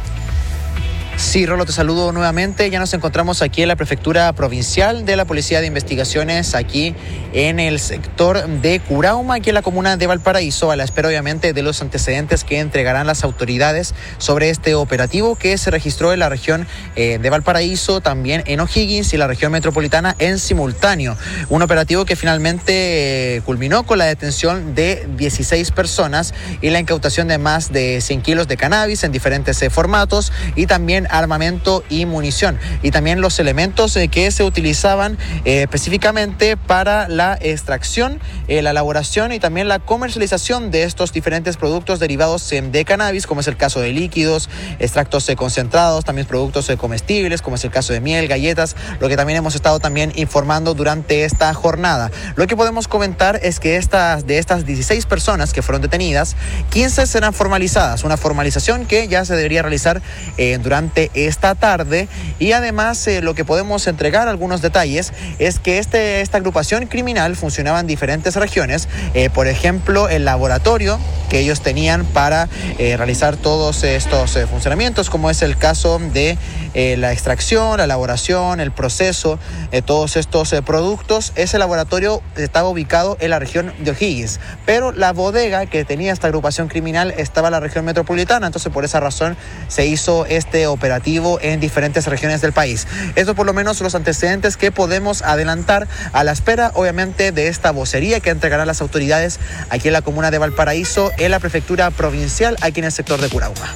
Sí, Rolo, te saludo nuevamente. Ya nos encontramos aquí en la Prefectura Provincial de la Policía de Investigaciones, aquí en el sector de Curauma, aquí en la comuna de Valparaíso, a la espera obviamente de los antecedentes que entregarán las autoridades sobre este operativo que se registró en la región eh, de Valparaíso, también en O'Higgins y la región metropolitana en simultáneo. Un operativo que finalmente eh, culminó con la detención de dieciséis personas y la incautación de más de cien kilos de cannabis en diferentes eh, formatos y también armamento y munición, y también los elementos eh, que se utilizaban eh, específicamente para la extracción, eh, la elaboración y también la comercialización de estos diferentes productos derivados eh, de cannabis, como es el caso de líquidos, extractos eh, concentrados, también productos eh, comestibles, como es el caso de miel, galletas, lo que también hemos estado también informando durante esta jornada. Lo que podemos comentar es que estas, de estas dieciséis personas que fueron detenidas, quince serán formalizadas, una formalización que ya se debería realizar eh, durante esta tarde, y además eh, lo que podemos entregar algunos detalles es que este, esta agrupación criminal funcionaba en diferentes regiones, eh, por ejemplo el laboratorio que ellos tenían para eh, realizar todos estos eh, funcionamientos, como es el caso de eh, la extracción, la elaboración, el proceso, eh, todos estos eh, productos. Ese laboratorio estaba ubicado en la región de O'Higgins, pero la bodega que tenía esta agrupación criminal estaba en la región metropolitana, entonces por esa razón se hizo este operativo en diferentes regiones del país. Estos por lo menos los antecedentes que podemos adelantar a la espera obviamente de esta vocería que entregarán las autoridades aquí en la comuna de Valparaíso, en la Prefectura Provincial, aquí en el sector de Curauma.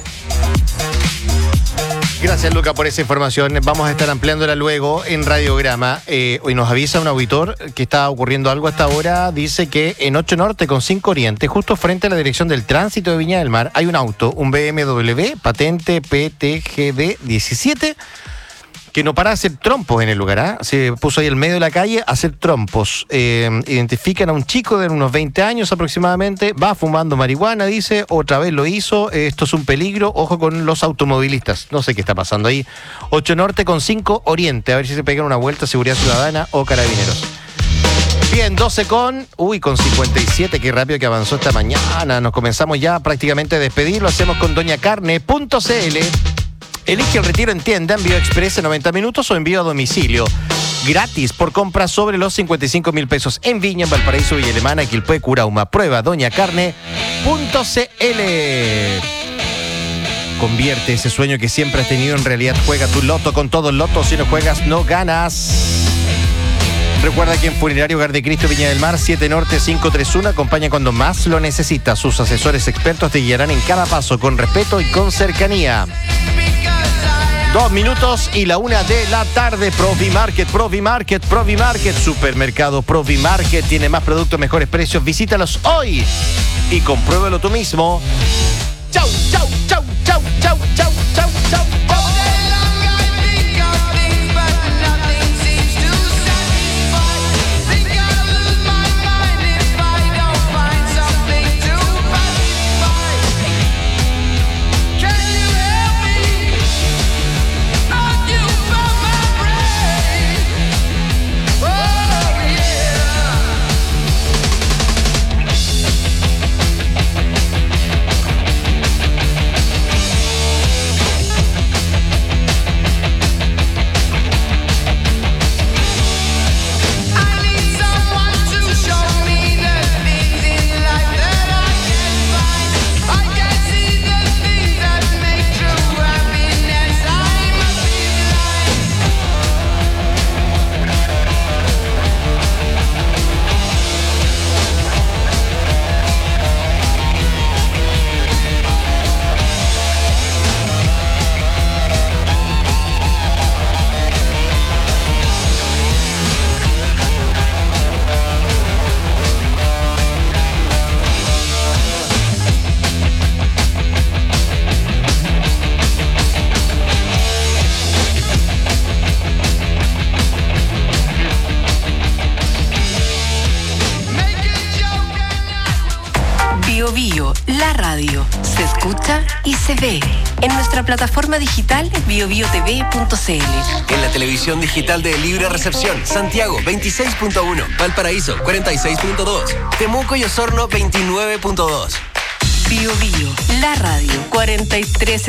Gracias, Luca, por esa información. Vamos a estar ampliándola luego en Radiograma. Eh, hoy nos avisa un auditor que está ocurriendo algo hasta ahora. Dice que en ocho Norte con cinco Oriente, justo frente a la dirección del tránsito de Viña del Mar, hay un auto, un B M W, patente P T G D diecisiete, que no para hacer trompos en el lugar, ¿eh? Se puso ahí en medio de la calle a hacer trompos. Eh, identifican a un chico de unos veinte años aproximadamente, va fumando marihuana, dice, otra vez lo hizo, esto es un peligro, ojo con los automovilistas, no sé qué está pasando ahí. ocho Norte con cinco Oriente, a ver si se pegan una vuelta, Seguridad Ciudadana o Carabineros. Bien, doce con, uy, con cincuenta y siete, qué rápido que avanzó esta mañana, nos comenzamos ya prácticamente a despedir, lo hacemos con doña carne punto c l. Elige el retiro en tienda, envío express en noventa minutos o envío a domicilio. Gratis por compras sobre los cincuenta y cinco mil pesos en Viña, en Valparaíso, Villa Alemana, Quilpué, Curauma. Prueba doña carne punto c l. Convierte ese sueño que siempre has tenido en realidad. Juega tu loto con todo el loto. Si no juegas, no ganas. Recuerda que en Funerario Hogar de Cristo Viña del Mar, siete Norte cinco tres uno, acompaña cuando más lo necesita. Sus asesores expertos te guiarán en cada paso con respeto y con cercanía. Dos minutos y la una de la tarde. Provimarket, Provimarket, Provimarket. Supermercado Provimarket tiene más productos, mejores precios. Visítalos hoy y compruébalo tú mismo. Chau, chau, chau, chau, chau, chau, chau, chau. Se ve en nuestra plataforma digital bio bio t v punto c l. En la televisión digital de Libre Recepción, Santiago veintiséis punto uno, Valparaíso cuarenta y seis punto dos, Temuco y Osorno veintinueve punto dos. Bio Bio, la radio cuarenta y tres